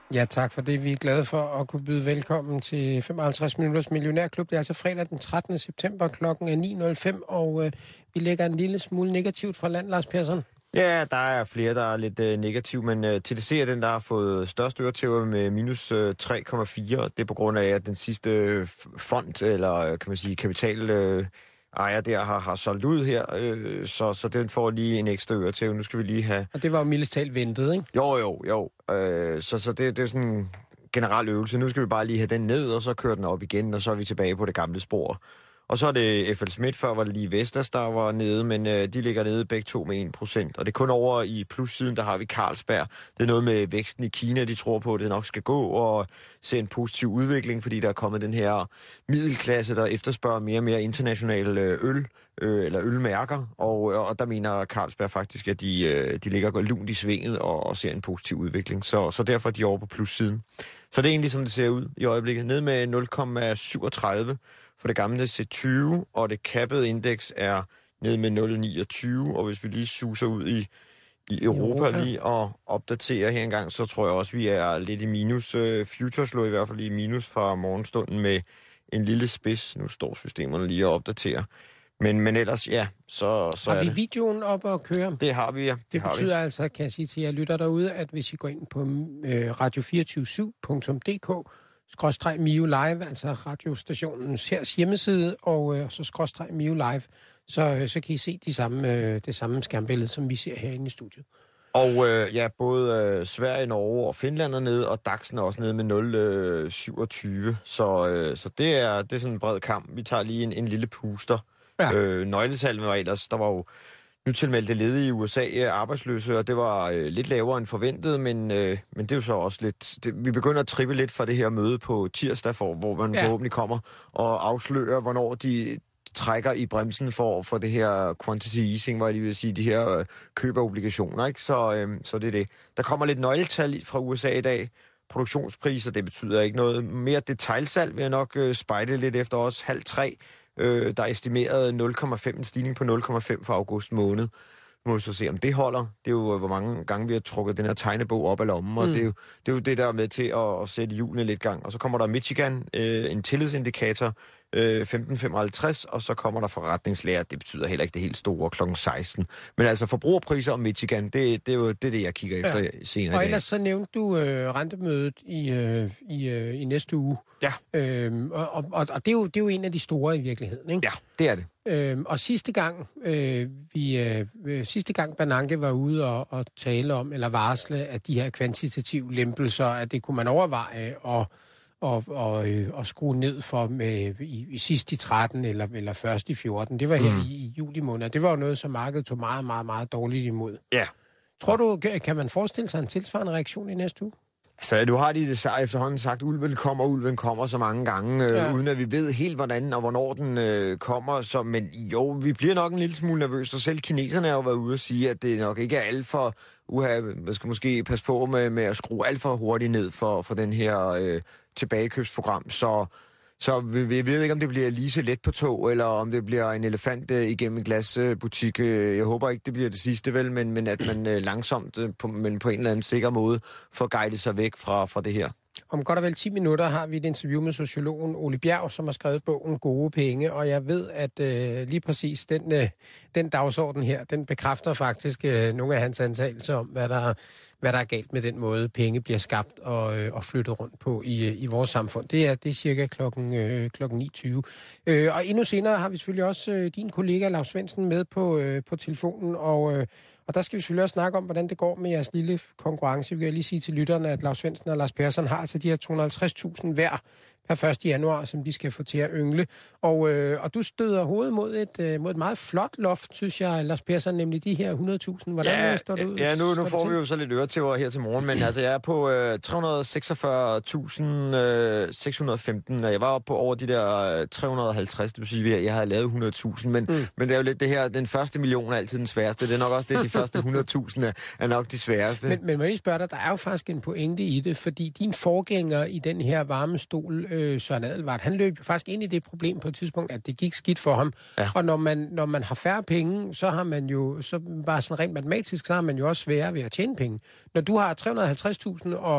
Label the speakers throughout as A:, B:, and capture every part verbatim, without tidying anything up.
A: Ja, tak for det. Vi er glade for at kunne byde velkommen til femoghalvtreds minutters millionærklub. Det er altså fredag den trettende september, klokken er ni nul fem, og øh, vi lægger en lille smule negativt fra land, Lars Persson.
B: Ja, der er flere, der er lidt øh, negativ, men øh, T D C er den, der har fået størst øretæver med minus øh, tre komma fire. Det er på grund af, at den sidste øh, fond, eller kan man sige kapital... Øh, ejer der har, har solgt ud her, øh, så, så den får lige en ekstra øretæve. Nu skal vi lige have...
A: Og det var jo mildest talt ventet, ikke?
B: Jo, jo, jo. Øh, så så det, det er sådan en generel øvelse. Nu skal vi bare lige have den ned, og så kører den op igen, og så er vi tilbage på det gamle spor. Og så er det F L Schmidt, før var det lige Vestas, der var nede, men øh, de ligger nede begge to med en procent. Og det er kun over i plussiden, der har vi Carlsberg. Det er noget med væksten i Kina, de tror på, at det nok skal gå, og se en positiv udvikling, fordi der er kommet den her middelklasse, der efterspørger mere og mere international øl, øh, eller ølmærker. Og, og der mener Carlsberg faktisk, at de, øh, de ligger godt lunt i svinget og, og ser en positiv udvikling. Så, så derfor er de over på plussiden. Så det er egentlig, som det ser ud i øjeblikket. Ned med nul komma syvogtredive. For det gamle C tyve, og det cappede indeks er nede med nul komma niogtyve, og hvis vi lige suser ud i, i Europa, Europa lige og opdaterer her engang, så tror jeg også, vi er lidt i minus. Uh, Futures lå i hvert fald i minus fra morgenstunden med en lille spids. Nu står systemerne lige og opdaterer. Men, men ellers, ja, så, så
A: har vi
B: det.
A: videoen op at køre?
B: Det har vi, ja.
A: Det, det betyder vi. Altså, kan jeg sige til jer lytter derude, at hvis I går ind på øh, radio to fire syv punktum d k, skråstreg Mio Live, altså radiostationens hers hjemmeside, og øh, så skråstreg Mio Live, så, øh, så kan I se de samme, øh, det samme skærmbillede, som vi ser herinde i studiet.
B: Og øh, ja, både øh, Sverige, Norge og Finland er nede, og DAX'en er også nede med nul komma syvogtyve. Så, øh, så det, er, det er sådan en bred kamp. Vi tager lige en, en lille puster. Ja. Øh, nøgletallene var ellers, der var jo nytilmeldte ledige i U S A arbejdsløse, og det var øh, lidt lavere end forventet, men, øh, men det er jo så også lidt... Det, vi begynder at trippe lidt fra det her møde på tirsdag, for, hvor man ja. forhåbentlig kommer og afslører, hvornår de trækker i bremsen for, for det her quantity easing, hvor jeg lige vil sige, de her øh, køb af obligationer, ikke? Så, øh, så det er det. Der kommer lidt nøgletal fra U S A i dag. Produktionspriser, det betyder ikke noget. Mere detailsalg vil jeg nok øh, spejle lidt efter os. Halv tre. Øh, der er estimeret nul komma fem, en stigning på nul komma fem for august måned. Må vi så se, om det holder. Det er jo, hvor mange gange vi har trukket den her tegnebog op af lommen, mm. og det er, jo, det er jo det, der er med til at, at sætte hjulene lidt gang. Og så kommer der Michigan, øh, en tillidsindikator, øh, femten komma femoghalvtreds, og så kommer der forretningslærer. Det betyder heller ikke det helt store, klokken seksten. Men altså forbrugerpriser om Michigan, det, det er jo det, det, jeg kigger efter ja. senere
A: og
B: i dag.
A: Ellers så nævnte du øh, rentemødet i, øh, i, øh, i næste uge.
B: Ja.
A: Øhm, og og, og det, er jo, det er jo en af de store i virkeligheden, ikke?
B: Ja, det er det.
A: Øhm, og sidste gang, øh, vi, øh, sidste gang Bernanke var ude og, og tale om, eller varsle, at de her kvantitative lempelser, at det kunne man overveje og, og, og, øh, og skrue ned for med, i, i sidst i tretten eller, eller først i fjorten. Det var her mm. i, i juli måned. Det var jo noget, som markedet tog meget, meget, meget dårligt imod.
B: Ja.
A: Tror du, kan man forestille sig en tilsvarende reaktion i næste uge?
B: Altså, du har de det efterhånden sagt, ulven kommer, ulven kommer så mange gange, øh, ja. uden at vi ved helt, hvordan og hvornår den øh, kommer. Så, men jo, vi bliver nok en lille smule nervøse, og selv kineserne har jo været ude og sige, at det nok ikke er alt for... Uha, man skal måske passe på med, med at skrue alt for hurtigt ned for, for den her øh, tilbagekøbsprogram. Så, så vi, vi ved ikke, om det bliver lige så let på tog, eller om det bliver en elefant øh, igennem en glasbutik. Øh, jeg håber ikke, det bliver det sidste, vel, men, men at man øh, langsomt, øh, på, men på en eller anden sikker måde, får guidet sig væk fra, fra det her.
A: Om godt og vel ti minutter har vi et interview med sociologen Ole Bjerg, som har skrevet bogen Gode Penge, og jeg ved, at øh, lige præcis den, øh, den dagsorden her, den bekræfter faktisk øh, nogle af hans antagelser om, hvad der, hvad der er galt med den måde, penge bliver skabt og, øh, og flyttet rundt på i, i vores samfund. Det er, det er cirka klokken, øh, klokken ni tyve. Øh, og endnu senere har vi selvfølgelig også øh, din kollega Lars Svendsen med på, øh, på telefonen, og... Øh, Og der skal vi selvfølgelig også snakke om, hvordan det går med jeres lille konkurrence. Vi kan lige sige til lytterne, at Lars Svendsen og Lars Persson har altså de her to hundrede og halvtreds tusind hver per første januar, som de skal få til at yngle. Og, øh, og du støder hovedet mod et, øh, mod et meget flot loft, synes jeg, Lars Persson, nemlig de her hundrede tusind. Hvordan
B: ja,
A: står det ud?
B: Ja, nu, nu får vi jo så lidt øretæver her til morgen, men altså jeg er på øh, tre hundrede og seksogfyrre tusind seks hundrede og femten, og jeg var oppe på over de der tre hundrede og halvtreds, det vil sige, at jeg havde lavet hundrede tusind, men, mm. men det er jo lidt det her, den første million er altid den sværeste. Det er nok også det, de første hundrede tusind er, er nok de sværeste.
A: Men, men må jeg spørge dig, der er jo faktisk en pointe i det, fordi din forgænger i den her varmestol, øh, Søren Adelvart, han løb jo faktisk ind i det problem på et tidspunkt, at det gik skidt for ham. Ja. Og når man, når man har færre penge, så har man jo, så bare sådan rent matematisk, så har man jo også sværere ved at tjene penge. Når du har tre hundrede og halvtreds tusind, og,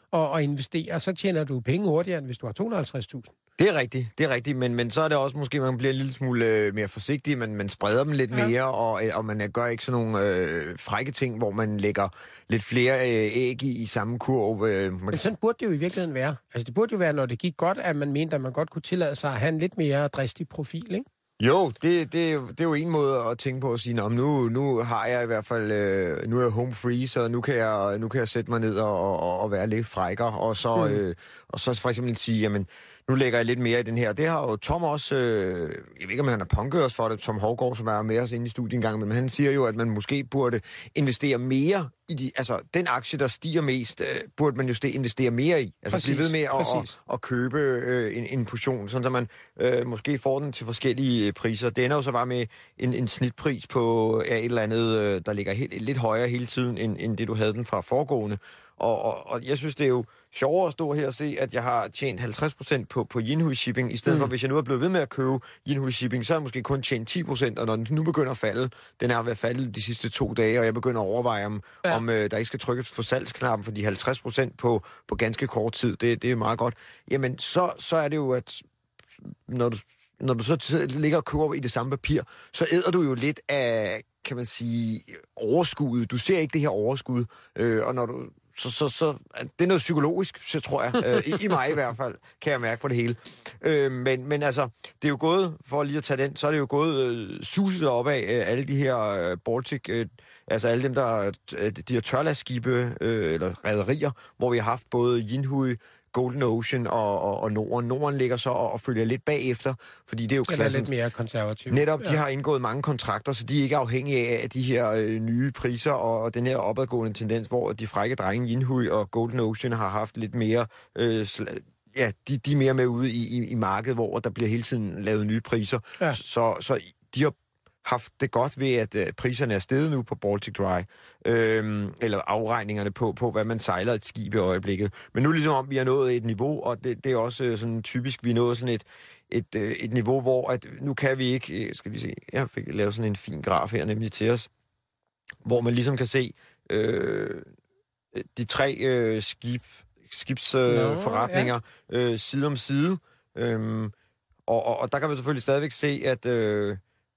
A: og, og investere, så tjener du penge hurtigere, end hvis du har to hundrede og halvtreds tusind.
B: Det er rigtigt, det er rigtigt, men, men så er det også måske, man bliver en lille smule øh, mere forsigtig, man, man spreder dem lidt ja. mere, og, og man gør ikke sådan nogle øh, frække ting, hvor man lægger lidt flere øh, æg i, i samme kurv. Øh, man...
A: Men sådan burde det jo i virkeligheden være. Altså det burde jo være, når det gik godt, at man mente, at man godt kunne tillade sig at have en lidt mere dristig profil, ikke?
B: Jo, det, det, det er jo en måde at tænke på at sige, nu, nu har jeg i hvert fald, øh, nu er jeg home free, så nu kan jeg, nu kan jeg sætte mig ned og, og, og være lidt frækker, og så, mm. øh, og så for eksempel sige, jamen, nu lægger jeg lidt mere i den her. Det har jo Tom også, øh, jeg ved ikke, om han har punket os for det, Tom Hovgaard, som er med os inde i studiet en gang, men han siger jo, at man måske burde investere mere i de, altså den aktie, der stiger mest, øh, burde man jo investere mere i. Altså
A: præcis,
B: blive ved med at, at, at købe øh, en, en portion, sådan så man øh, måske får den til forskellige priser. Det ender jo så bare med en, en snitpris på ja, et eller andet, øh, der ligger helt, lidt højere hele tiden, end, end det du havde den fra foregående. Og, og, og jeg synes, det er jo sjovere at stå her og se, at jeg har tjent halvtreds procent på, på Jinhui Shipping, i stedet mm. for, hvis jeg nu er blevet ved med at købe Jinhui Shipping, så har jeg måske kun tjent ti procent, og når den nu begynder at falde, den er ved at falde de sidste to dage, og jeg begynder at overveje, om, ja. om øh, der ikke skal trykkes på salgsknappen, fordi halvtreds procent på, på ganske kort tid, det, det er meget godt. Jamen, så, så er det jo, at når du, når du så ligger og køber i det samme papir, så æder du jo lidt af, kan man sige, overskud. Du ser ikke det her overskud, øh, og når du Så, så, så det er noget psykologisk, så tror jeg, øh, i, i mig i hvert fald, kan jeg mærke på det hele. Øh, men, men altså, det er jo gået, for lige at tage den, så er det jo gået øh, suset op af øh, alle de her øh, Baltic, øh, altså alle dem, der øh, de her tørlastskibe, øh, eller rederier, hvor vi har haft både Jinhui, Golden Ocean og, og, og Norden. Norden ligger så og, og følger lidt bagefter, fordi det er jo klassen.
A: lidt mere konservativt.
B: Netop,
A: ja.
B: de har indgået mange kontrakter, så de er ikke afhængige af de her øh, nye priser og, og den her opadgående tendens, hvor de frække drenge, Jinhui og Golden Ocean, har haft lidt mere, øh, ja, de, de er mere med ude i, i, i markedet, hvor der bliver hele tiden lavet nye priser. Ja. Så, så de har haft det godt ved, at øh, priserne er steget nu på Baltic Dry, øh, eller afregningerne på, på, hvad man sejler et skib i øjeblikket. Men nu ligesom om, vi har nået et niveau, og det, det er også øh, sådan typisk, vi er nået sådan et, et, øh, et niveau, hvor at nu kan vi ikke, øh, skal vi se, jeg fik lavet sådan en fin graf her nemlig til os, hvor man ligesom kan se øh, de tre øh, skib, skibsforretninger øh, ja. øh, side om side, øh, og, og, og der kan man selvfølgelig stadigvæk se, at øh,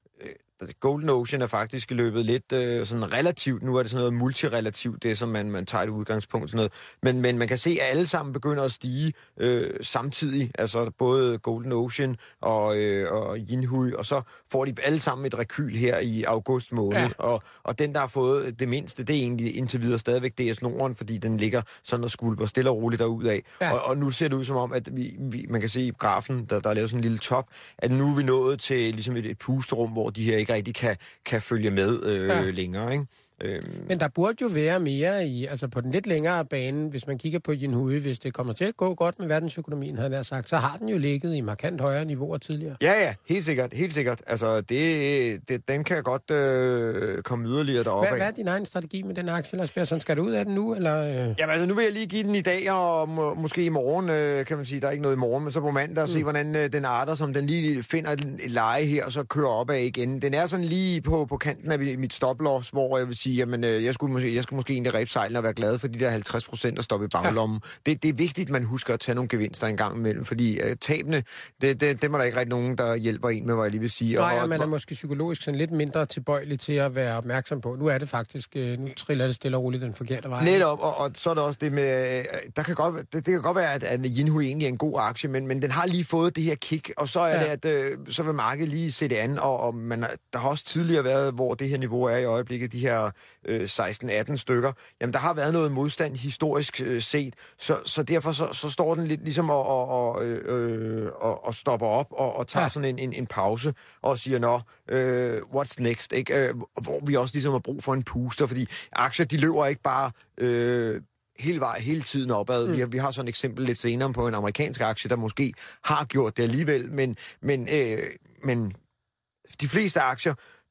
B: Golden Ocean er faktisk løbet lidt øh, sådan relativt, nu er det sådan noget multirelativt, det som man, man tager et udgangspunkt sådan noget, men, men man kan se, at alle sammen begynder at stige øh, samtidig, altså både Golden Ocean og, øh, og Jinhui, og så får de alle sammen et rekyl her i august måned, ja. og, og den, der har fået det mindste, det er egentlig indtil videre stadigvæk D S Norden, fordi den ligger sådan og skulper stille og roligt derudad, ja. og, og nu ser det ud som om, at vi, vi, man kan se i grafen, der, der er lavet sådan en lille top, at nu er vi nået til ligesom et, et pusterum, hvor de her ikke rigtig kan, kan følge med øh, ja. længere, ikke? Øhm.
A: Men der burde jo være mere i, altså på den lidt længere bane, hvis man kigger på Jinhui, hvis det kommer til at gå godt med verdensøkonomien, havde jeg sagt, så har den jo ligget i markant højere niveauer tidligere.
B: Ja, ja, helt sikkert, helt sikkert. Altså, det, det, den kan godt øh, komme yderligere deroppe.
A: Hvad, hvad er din egen strategi med den aktie, Lars Persson? Skal du ud af den nu, eller? Øh?
B: Jamen, altså, nu vil jeg lige give den i dag, og må, måske i morgen, øh, kan man sige, der er ikke noget i morgen, men så på mandag, og mm. se, hvordan øh, den arter, som den lige finder et leje her, og så kører opad igen. Den er sådan lige på, på kanten af mit stop-loss, hvor jeg vil sige, jamen, øh, jeg skulle måske, jeg skulle måske egentlig rebsejle og være glad for de der halvtreds procent, der står i baglommen. Ja. Det, det er vigtigt, at man husker at tage nogle gevinster en gang imellem, fordi uh, tabene, det, det, dem er der ikke rigtig nogen, der hjælper en med, hvad jeg lige vil sige.
A: Nej,
B: og,
A: og man er måske psykologisk sådan lidt mindre tilbøjelig til at være opmærksom på. Nu er det faktisk, nu triller det stille og roligt den forkerte vej.
B: Netop, og, og så er det også det med, der kan godt, det, det kan godt være, at, at Jinhui egentlig er en god aktie, men, men den har lige fået det her kick, og så er ja. det, at øh, så vil markedet lige se det an, og, og man, der har også tidligere været, hvor det her niveau er i øjeblikket, de her øh, seksten atten stykker, jamen der har været noget modstand historisk øh, set, så, så derfor så, så står den lidt ligesom og, og, og, øh, og, og stopper op og, og tager ja. sådan en, en, en pause og siger, nå, øh, what's next, ikke? Øh, hvor vi også ligesom har brug for en puster, fordi aktier, de løber ikke bare øh, hele vej, hele tiden opad. Mm. Vi, har, vi har sådan et eksempel lidt senere på en amerikansk aktie, der måske har gjort det alligevel, men, men, øh, men de fleste aktier,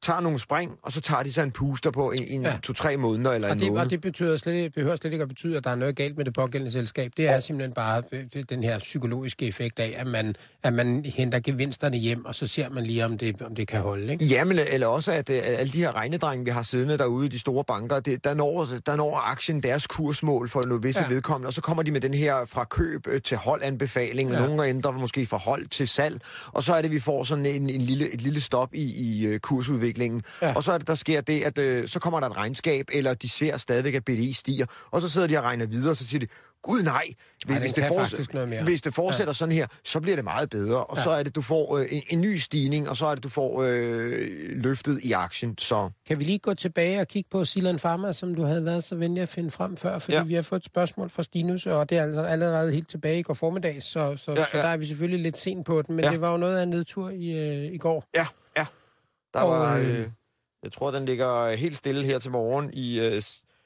B: tager nogle spring, og så tager de sig en puster på en, en ja. to-tre måneder eller
A: og
B: en
A: det,
B: måned.
A: Og det betyder slet, behøver slet ikke at betyde, at der er noget galt med det pågældende selskab. Det er oh. simpelthen bare den her psykologiske effekt af, at man, at man henter gevinsterne hjem, og så ser man lige, om det, om det kan holde. Ikke?
B: Ja, men eller også, at, at alle de her regnedrenge, vi har siddende derude i de store banker, det, der, når, der når aktien deres kursmål for noget visse ja. vedkommende, og så kommer de med den her fra køb til hold-anbefaling, ja. og nogle ændrer måske fra hold til salg, og så er det, vi får sådan en, en lille, et lille stop i, i kursudviklingen. Ja. Og så er det, der sker det, at øh, så kommer der et regnskab, eller de ser stadigvæk, at B D I stiger, og så sidder de og regner videre, og så siger de, gud nej,
A: Ej,
B: hvis, det fortsætter, hvis det fortsætter ja. sådan her, så bliver det meget bedre, og ja. så er det, du får øh, en, en ny stigning, og så er det, du får øh, løftet i aktien. Så.
A: Kan vi lige gå tilbage og kigge på Zealand Pharma, som du havde været så venlig at finde frem før, fordi ja. vi har fået et spørgsmål fra Stinus, og det er altså allerede helt tilbage i går formiddag, så, så, ja, ja. så der er vi selvfølgelig lidt sent på den, men ja. det var jo noget af en nedtur i, øh, i går.
B: Ja, ja. Der og, var, øh, jeg tror, den ligger helt stille her til morgen i øh,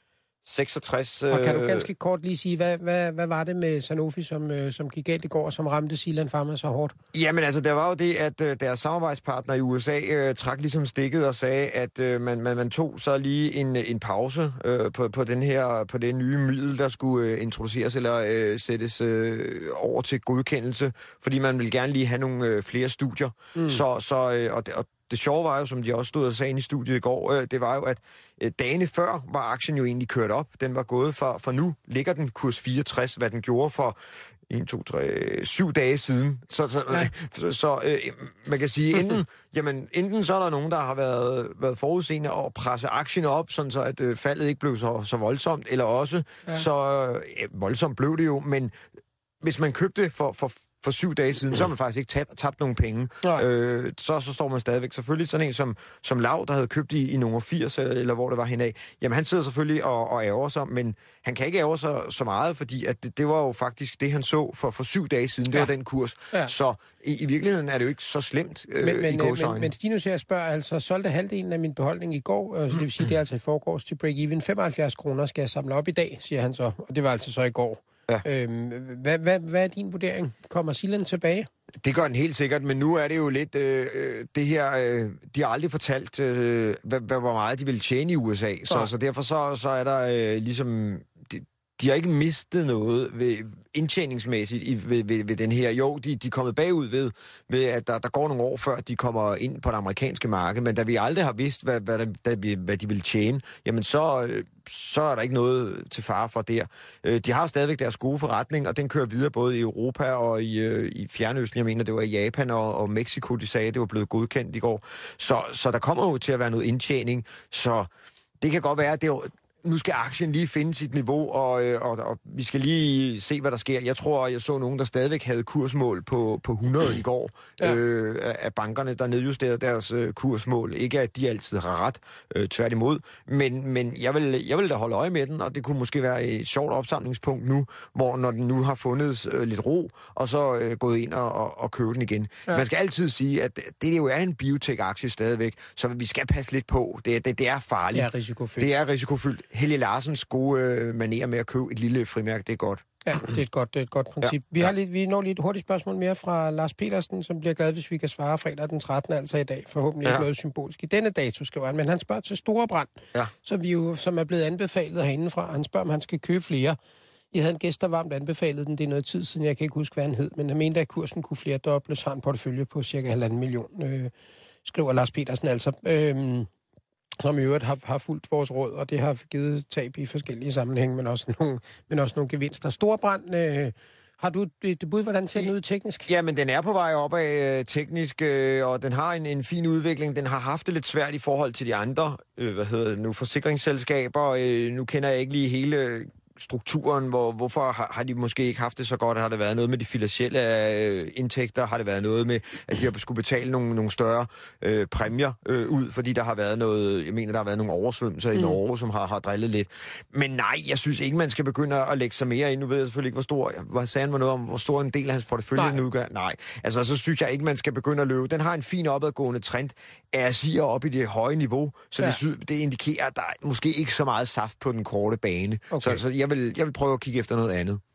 B: seksogtres.
A: Og kan du ganske kort lige sige, hvad, hvad, hvad var det med Sanofi, som, øh, som gik galt i går, og som ramte Zealand Pharma så hårdt?
B: Jamen altså, der var jo det, at øh, deres samarbejdspartner i U S A øh, trak ligesom stikket og sagde, at øh, man, man, man tog så lige en, en pause øh, på, på, den her, på det nye middel, der skulle øh, introduceres eller øh, sættes øh, over til godkendelse, fordi man ville gerne lige have nogle øh, flere studier. Mm. Så, så, øh, og, og det sjove var jo, som de også stod og sagde i studiet i går, øh, det var jo, at øh, dagene før var aktien jo egentlig kørt op. Den var gået for, for nu ligger den kurs fireogtres, hvad den gjorde for en, to, tre, syv dage siden. Så, så, ja. så, så øh, man kan sige, enten, jamen, enten så er der nogen, der har været, været forudseende og presse aktien op, sådan så at øh, faldet ikke blev så, så voldsomt, eller også ja. så øh, voldsomt blev det jo, men hvis man købte for, for, for syv dage siden, så har man faktisk ikke tabt, tabt nogen penge. Øh, så, så står man stadigvæk. Selvfølgelig sådan en som, som Lav, der havde købt i, i nummer firs, eller, eller hvor det var henad. Jamen han sidder selvfølgelig og, og ærger sig, men han kan ikke ærge sig så meget, fordi at det, det var jo faktisk det, han så for, for syv dage siden. Det ja. var den kurs. Ja. Så i, i virkeligheden er det jo ikke så slemt øh, men, men, i gåseøjne. Men, men Stinus her spørger, altså solgte halvdelen af min beholdning i går, øh, så det vil sige, det er altså i forgårs til break-even. femoghalvfjerds kroner skal jeg samle op i dag, siger han så. Og det var altså så i går. Ja. Øhm, hvad, hvad, hvad er din vurdering? Kommer Zealand tilbage? Det gør den helt sikkert, men nu er det jo lidt øh, det her, øh, de har aldrig fortalt, øh, hvad, hvor meget de vil tjene i U S A, så, så derfor så, så er der øh, ligesom, de, de har ikke mistet noget ved, indtjeningsmæssigt i, ved, ved, ved den her. Jo, de, de er kommet bagud ved, ved at der, der går nogle år før, de kommer ind på det amerikanske marked, men da vi aldrig har vidst, hvad, hvad, hvad, hvad de vil tjene, jamen så... Øh, så er der ikke noget til fare for der. De har stadigvæk deres gode forretning, og den kører videre både i Europa og i, i Fjernøsten. Jeg mener, det var i Japan og, og Mexico, de sagde, det var blevet godkendt i går. Så, så der kommer jo til at være noget indtjening. Så det kan godt være, at det er, nu skal aktien lige finde sit niveau, og, og, og vi skal lige se, hvad der sker. Jeg tror, jeg så nogen, der stadigvæk havde kursmål på, på hundrede i går ja. øh, af bankerne, der nedjusterede deres øh, kursmål. Ikke at de altid har ret, øh, tværtimod. Men, men jeg, vil, jeg vil da holde øje med den, og det kunne måske være et sjovt opsamlingspunkt nu, hvor når den nu har fundet øh, lidt ro, og så øh, gået ind og, og, og købe den igen. Ja. Man skal altid sige, at det jo er en biotech-aktie stadigvæk, så vi skal passe lidt på. Det, det, det er farligt.
A: Det er risikofyldt.
B: Det er risikofyldt. Helge Larsens gode øh, manér med at købe et lille frimærke, det er godt.
A: Ja, det er et godt, det er et godt princip. Ja. Vi har lidt, vi når lige et hurtigt spørgsmål mere fra Lars Petersen, som bliver glad, hvis vi kan svare fredag den trettende, altså i dag. Forhåbentlig ja. ikke noget symbolsk i denne dato, skriver han. Men han spørger til Storebrand, ja. som, vi jo, som er blevet anbefalet herindefra. Han spørger, om han skal købe flere. Jeg havde en gæst, der varmt anbefalet den. Det er noget tid siden, jeg kan ikke huske, hvad han hed. Men han mente, at kursen kunne flere dobles. Har en portefølje på cirka halvanden million, øh, skriver Lars Petersen altså. Øh, som i øvrigt har, har fulgt vores råd, og det har givet tab i forskellige sammenhænge, men også nogle, men også nogle gevinster. Storebrand, øh, har du et bud, hvordan ser den ud teknisk?
B: Ja, men den er på vej opad øh, teknisk, øh, og den har en, en fin udvikling. Den har haft det lidt svært i forhold til de andre, øh, hvad hedder det nu, forsikringsselskaber. Øh, nu kender jeg ikke lige hele strukturen, hvor, hvorfor har, har de måske ikke haft det så godt? Har det været noget med de finansielle øh, indtægter? Har det været noget med, at de har skulle betale nogle, nogle større øh, præmier øh, ud, fordi der har været noget, jeg mener, der har været nogle oversvømmelser mm. i Norge, som har, har drillet lidt. Men nej, jeg synes ikke, man skal begynde at lægge sig mere ind. Nu ved jeg selvfølgelig ikke, hvor stor, hvad sagde han noget om, hvor stor en del af hans portefølje nu gør? Nej, altså så synes jeg ikke, man skal begynde at løbe. Den har en fin opadgående trend, er siger op i det høje niveau, så ja. det, det indikerer, at der er måske ikke så meget saft på den korte bane. Okay. Så, så jeg, vil, jeg vil prøve at kigge efter noget andet.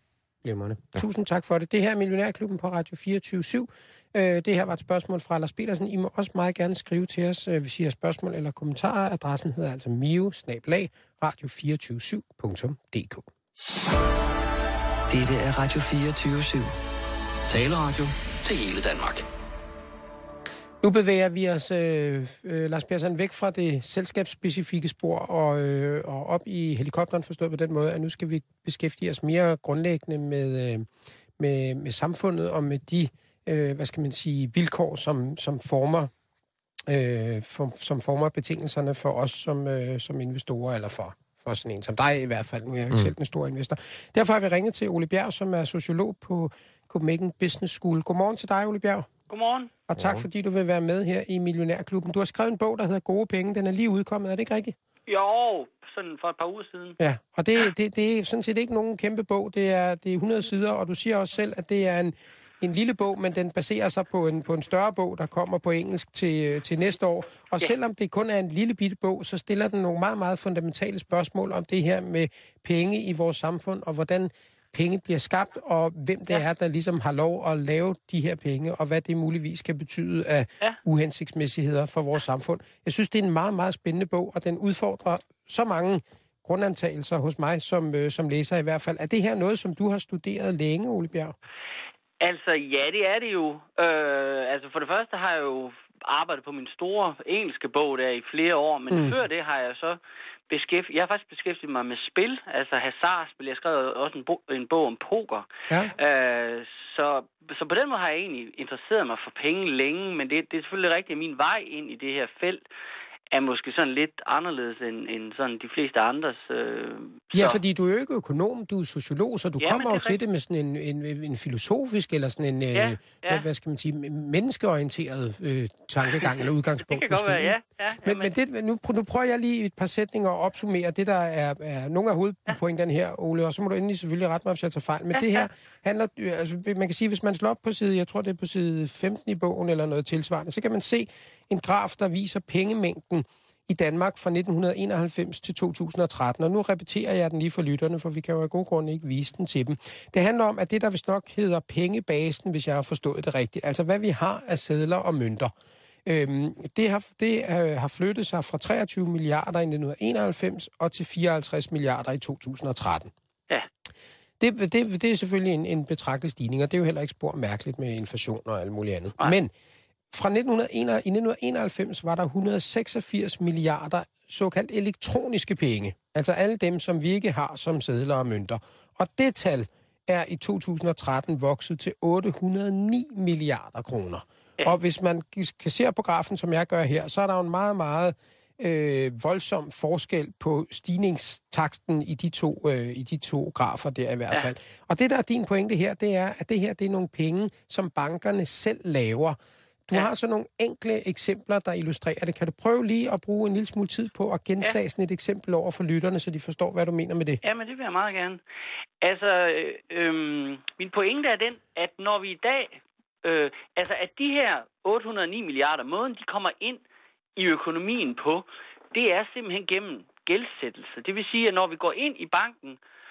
A: Glimrende. Ja. Tusind tak for det. Det her er Millionærklubben på Radio fireogtyve syv. Øh, det her var et spørgsmål fra Lars Petersen. I må også meget gerne skrive til os, øh, hvis I har spørgsmål eller kommentarer. Adressen hedder altså mio bindestreg radio to fire syv punktum d k.
C: Dette er Radio fireogtyve syv. Taleradio til hele Danmark.
A: Nu bevæger vi os, øh, øh, Lars Persson, væk fra det selskabsspecifikke spor og, øh, og op i helikopteren, forstået på den måde, at nu skal vi beskæftige os mere grundlæggende med, øh, med, med samfundet og med de, øh, hvad skal man sige, vilkår, som, som former øh, for, som former betingelserne for os som, øh, som investorer, eller for, for sådan en som dig i hvert fald. Nu er jeg jo ikke mm. selv den store investor. Derfor har vi ringet til Ole Bjerg, som er sociolog på Copenhagen Business School. Godmorgen til dig, Ole Bjerg.
D: Godmorgen.
A: Og tak, fordi du vil være med her i Millionærklubben. Du har skrevet en bog, der hedder Gode Penge. Den er lige udkommet, er det ikke rigtigt?
D: Jo, sådan for et par uger siden.
A: Ja, og det, det, det er sådan set ikke nogen kæmpe bog. Det er, det er hundrede sider, og du siger også selv, at det er en, en lille bog, men den baserer sig på en, på en større bog, der kommer på engelsk til, til næste år. Og ja. Selvom det kun er en lille bitte bog, så stiller den nogle meget, meget fundamentale spørgsmål om det her med penge i vores samfund, og hvordan penge bliver skabt, og hvem det ja. er, der ligesom har lov at lave de her penge, og hvad det muligvis kan betyde af ja. uhensigtsmæssigheder for vores samfund. Jeg synes, det er en meget, meget spændende bog, og den udfordrer så mange grundantagelser hos mig, som, øh, som læser i hvert fald. Er det her noget, som du har studeret længe, Ole Bjerg?
D: Altså, ja, det er det jo. Øh, altså, for det første har jeg jo arbejdet på min store engelske bog der i flere år, men mm. før det har jeg så beskæftiget, jeg har faktisk beskæftiget mig med spil, altså hasardspil. Jeg skrev også en, bo, en bog om poker. Ja. Øh, så, så på den måde har jeg egentlig interesseret mig for penge længe, men det, det er selvfølgelig rigtigt, at min vej ind i det her felt er måske sådan lidt anderledes end, end sådan de fleste andres. Øh,
A: ja, fordi du er jo ikke økonom, du er sociolog, så du ja, kommer jo til det med sådan en, en, en filosofisk, eller sådan en, ja, øh, ja. hvad skal man sige, menneskeorienteret øh, tankegang eller udgangspunkt.
D: Det kan godt være, ja. ja
A: men men det, nu, nu prøver jeg lige et par sætninger at opsummere det, der er, er nogle af hovedpointerne her, Ole, og så må du endelig selvfølgelig rette mig, hvis jeg tager fejl. Men ja, det her ja. handler, altså man kan sige, hvis man slår op på side, jeg tror det er på side femten i bogen, eller noget tilsvarende, så kan man se en graf, der viser pengemængden i Danmark fra nitten enoghalvfems til to tusind og tretten. Og nu repeterer jeg den lige for lytterne, for vi kan jo af gode grunde ikke vise den til dem. Det handler om, at det, der vist nok hedder pengebasen, hvis jeg har forstået det rigtigt, altså hvad vi har af sedler og mønter, øhm, det, har, det øh, har flyttet sig fra treogtyve milliarder i nitten enoghalvfems og til fireoghalvtreds milliarder i to tusind og tretten.
D: Ja.
A: Det, det, det er selvfølgelig en, en betragtelig stigning, og det er jo heller ikke spor mærkeligt med inflation og alt muligt andet. Nej. Men fra nitten enoghalvfems var der et hundrede og seksogfirs milliarder såkaldt elektroniske penge. Altså alle dem, som vi ikke har som sedler og mønter. Og det tal er i to tusind og tretten vokset til otte hundrede og ni milliarder kroner. Og hvis man kan se på grafen, som jeg gør her, så er der jo en meget, meget øh, voldsom forskel på stigningstakten i de to, øh, i de to grafer der i hvert fald. Ja. Og det, der er din pointe her, det er, at det her det er nogle penge, som bankerne selv laver. Du ja. har så nogle enkle eksempler, der illustrerer det. Kan du prøve lige at bruge en lille smule tid på at gentage ja. sådan et eksempel over for lytterne, så de forstår, hvad du mener med det?
D: Ja, men det vil jeg meget gerne. Altså, øh, min pointe er den, at når vi i dag, øh, altså at de her otte hundrede og ni milliarder, måden de kommer ind i økonomien på, det er simpelthen gennem gældsættelse. Det vil sige, at når vi går ind i banken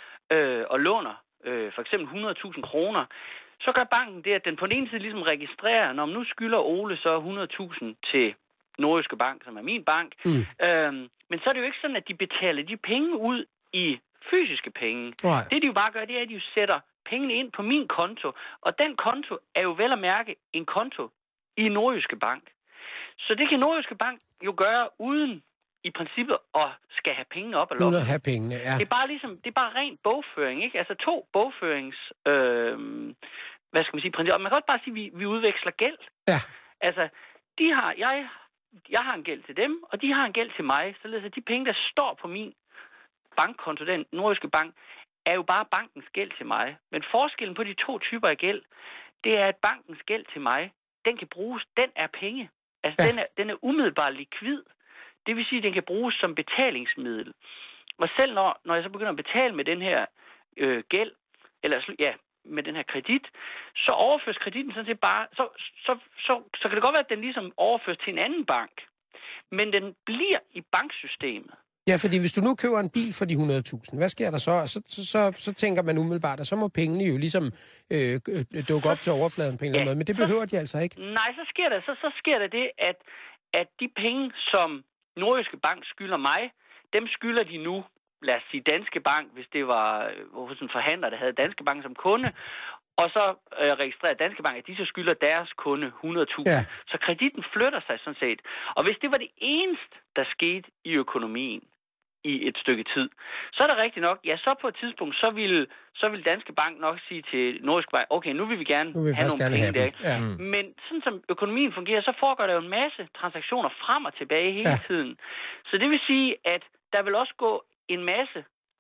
D: øh, og låner øh, for eksempel hundrede tusind kroner, så gør banken det, at den på den ene side ligesom registrerer, når man nu skylder Ole så hundrede tusind til Nordjyske Bank, som er min bank. Mm. Øhm, men så er det jo ikke sådan, at de betaler de penge ud i fysiske penge. Nej. Det de jo bare gør, det er, at de jo sætter pengene ind på min konto. Og den konto er jo vel at mærke en konto i Nordjyske Bank. Så det kan Nordjyske Bank jo gøre uden i princippet at skal have pengene op og lommen.
A: Uden at have pengene, ja.
D: Det er bare ligesom, det er bare ren bogføring, ikke? Altså to bogførings, øh, hvad skal man sige, principper. Man kan også bare sige, at vi, vi udveksler gæld.
A: Ja.
D: Altså, de har, jeg, jeg har en gæld til dem, og de har en gæld til mig. Så altså, de penge, der står på min bankkonto, den Nordjyske Bank, er jo bare bankens gæld til mig. Men forskellen på de to typer af gæld, det er, at bankens gæld til mig, den kan bruges, den er penge. Altså, ja. den, er, den er umiddelbart likvid. Det vil sige, at den kan bruges som betalingsmiddel. Og selv når, når jeg så begynder at betale med den her øh, gæld, eller ja, med den her kredit, så overføres kreditten sådan set bare, så, så, så, så kan det godt være, at den ligesom overføres til en anden bank. Men den bliver i banksystemet.
A: Ja, fordi hvis du nu køber en bil for de hundrede tusind, hvad sker der så? Så, så, så, så tænker man umiddelbart, at så må pengene jo ligesom øh, dukke op til overfladen på en eller anden måde. Men det behøver de altså ikke.
D: Nej, så sker der, så, så sker der det, at, at de penge, som Nordjyske Bank skylder mig, dem skylder de nu, lad os sige Danske Bank, hvis det var hos en forhandler, der havde Danske Bank som kunde, og så øh, registrerer Danske Bank, at de så skylder deres kunde hundrede tusind. Ja. Så kreditten flytter sig sådan set. Og hvis det var det eneste, der skete i økonomien i et stykke tid, så er det rigtigt nok, ja, så på et tidspunkt, så vil, så vil Danske Bank nok sige til Nordjyske Bank, okay, nu vil vi gerne
A: vil vi
D: have nogle
A: gerne
D: penge
A: have
D: der.
A: Ja. Mm.
D: Men sådan som økonomien fungerer, så foregår der jo en masse transaktioner frem og tilbage hele ja. tiden. Så det vil sige, at der vil også gå en masse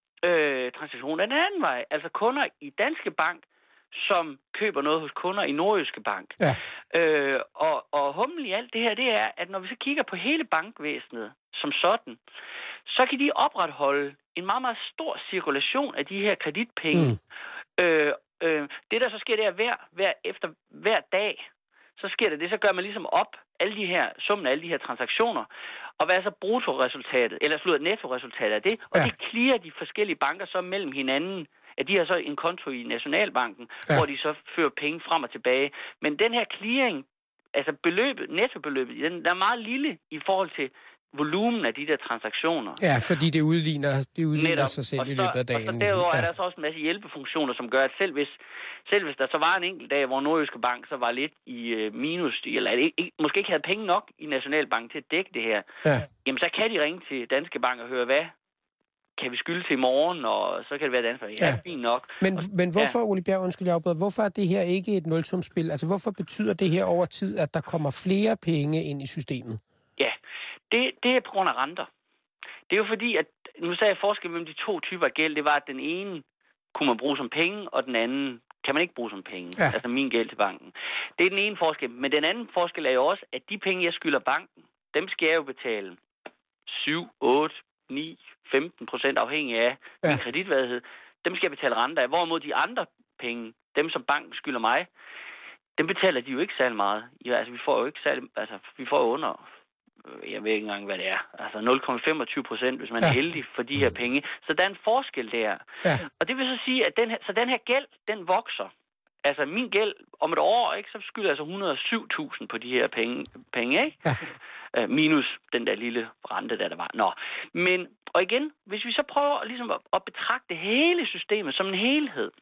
D: øh, transaktioner den anden vej. Altså kunder i Danske Bank, som køber noget hos kunder i Nordjyske Bank. Ja. Øh, og, og humlen i alt det her, det er, at når vi så kigger på hele bankvæsenet som sådan, så kan de opretholde en meget, meget stor cirkulation af de her kreditpenge. Mm. Øh, øh, det, der så sker, det er, hver, hver, efter hver dag, så sker det det, så gør man ligesom op alle de her, summen af alle de her transaktioner, og hvad er så bruttoresultatet, eller slutter nettoresultatet af det, og ja. det clearer de forskellige banker så mellem hinanden, at de har så en konto i Nationalbanken, ja. hvor de så fører penge frem og tilbage. Men den her clearing, altså beløbet, nettobeløbet, den er meget lille i forhold til volumen af de der transaktioner.
A: Ja, fordi det udligner, det udligner sig selv så, i løbet af dagen.
D: Og så derudover ja. er der så også en masse hjælpefunktioner, som gør, at selv hvis, selv hvis der så var en enkelt dag, hvor Nordjyske Bank så var lidt i uh, minus, eller ikke, måske ikke havde penge nok i Nationalbanken til at dække det her, ja. jamen så kan de ringe til Danske Bank og høre, hvad kan vi skylde til i morgen, og så kan det være Danske Bank. Ja, ja. fint nok.
A: Men, men hvorfor, ja. Ole Bjerg, undskyld, jeg afbryder, hvorfor er det her ikke et nulsumsspil? Altså, hvorfor betyder det her over tid, at der kommer flere penge ind i systemet?
D: Ja, det, det er på grund af renter. Det er jo fordi, at nu sagde jeg forskel mellem de to typer af gæld, det var, at den ene kunne man bruge som penge, og den anden kan man ikke bruge som penge. Ja. Altså min gæld til banken. Det er den ene forskel. Men den anden forskel er jo også, at de penge, jeg skylder banken, dem skal jeg jo betale syv, otte, ni, femten procent afhængig af ja. min kreditværdighed. Dem skal jeg betale renter af. Hvorimod de andre penge, dem som banken skylder mig, dem betaler de jo ikke særlig meget. Ja, altså vi får jo ikke særlig, altså vi får jo under, jeg ved ikke engang, hvad det er, altså nul komma femogtyve procent, hvis man ja. er heldig for de her penge. Så der er en forskel der. Ja. Og det vil så sige, at den her, så den her gæld, den vokser. Altså min gæld om et år, ikke, så skylder jeg altså et hundrede og syv tusind på de her penge, penge ikke? Ja. Uh, minus den der lille rente, der der var. Nå. Men, og igen, hvis vi så prøver ligesom at, at betragte hele systemet som en helhed,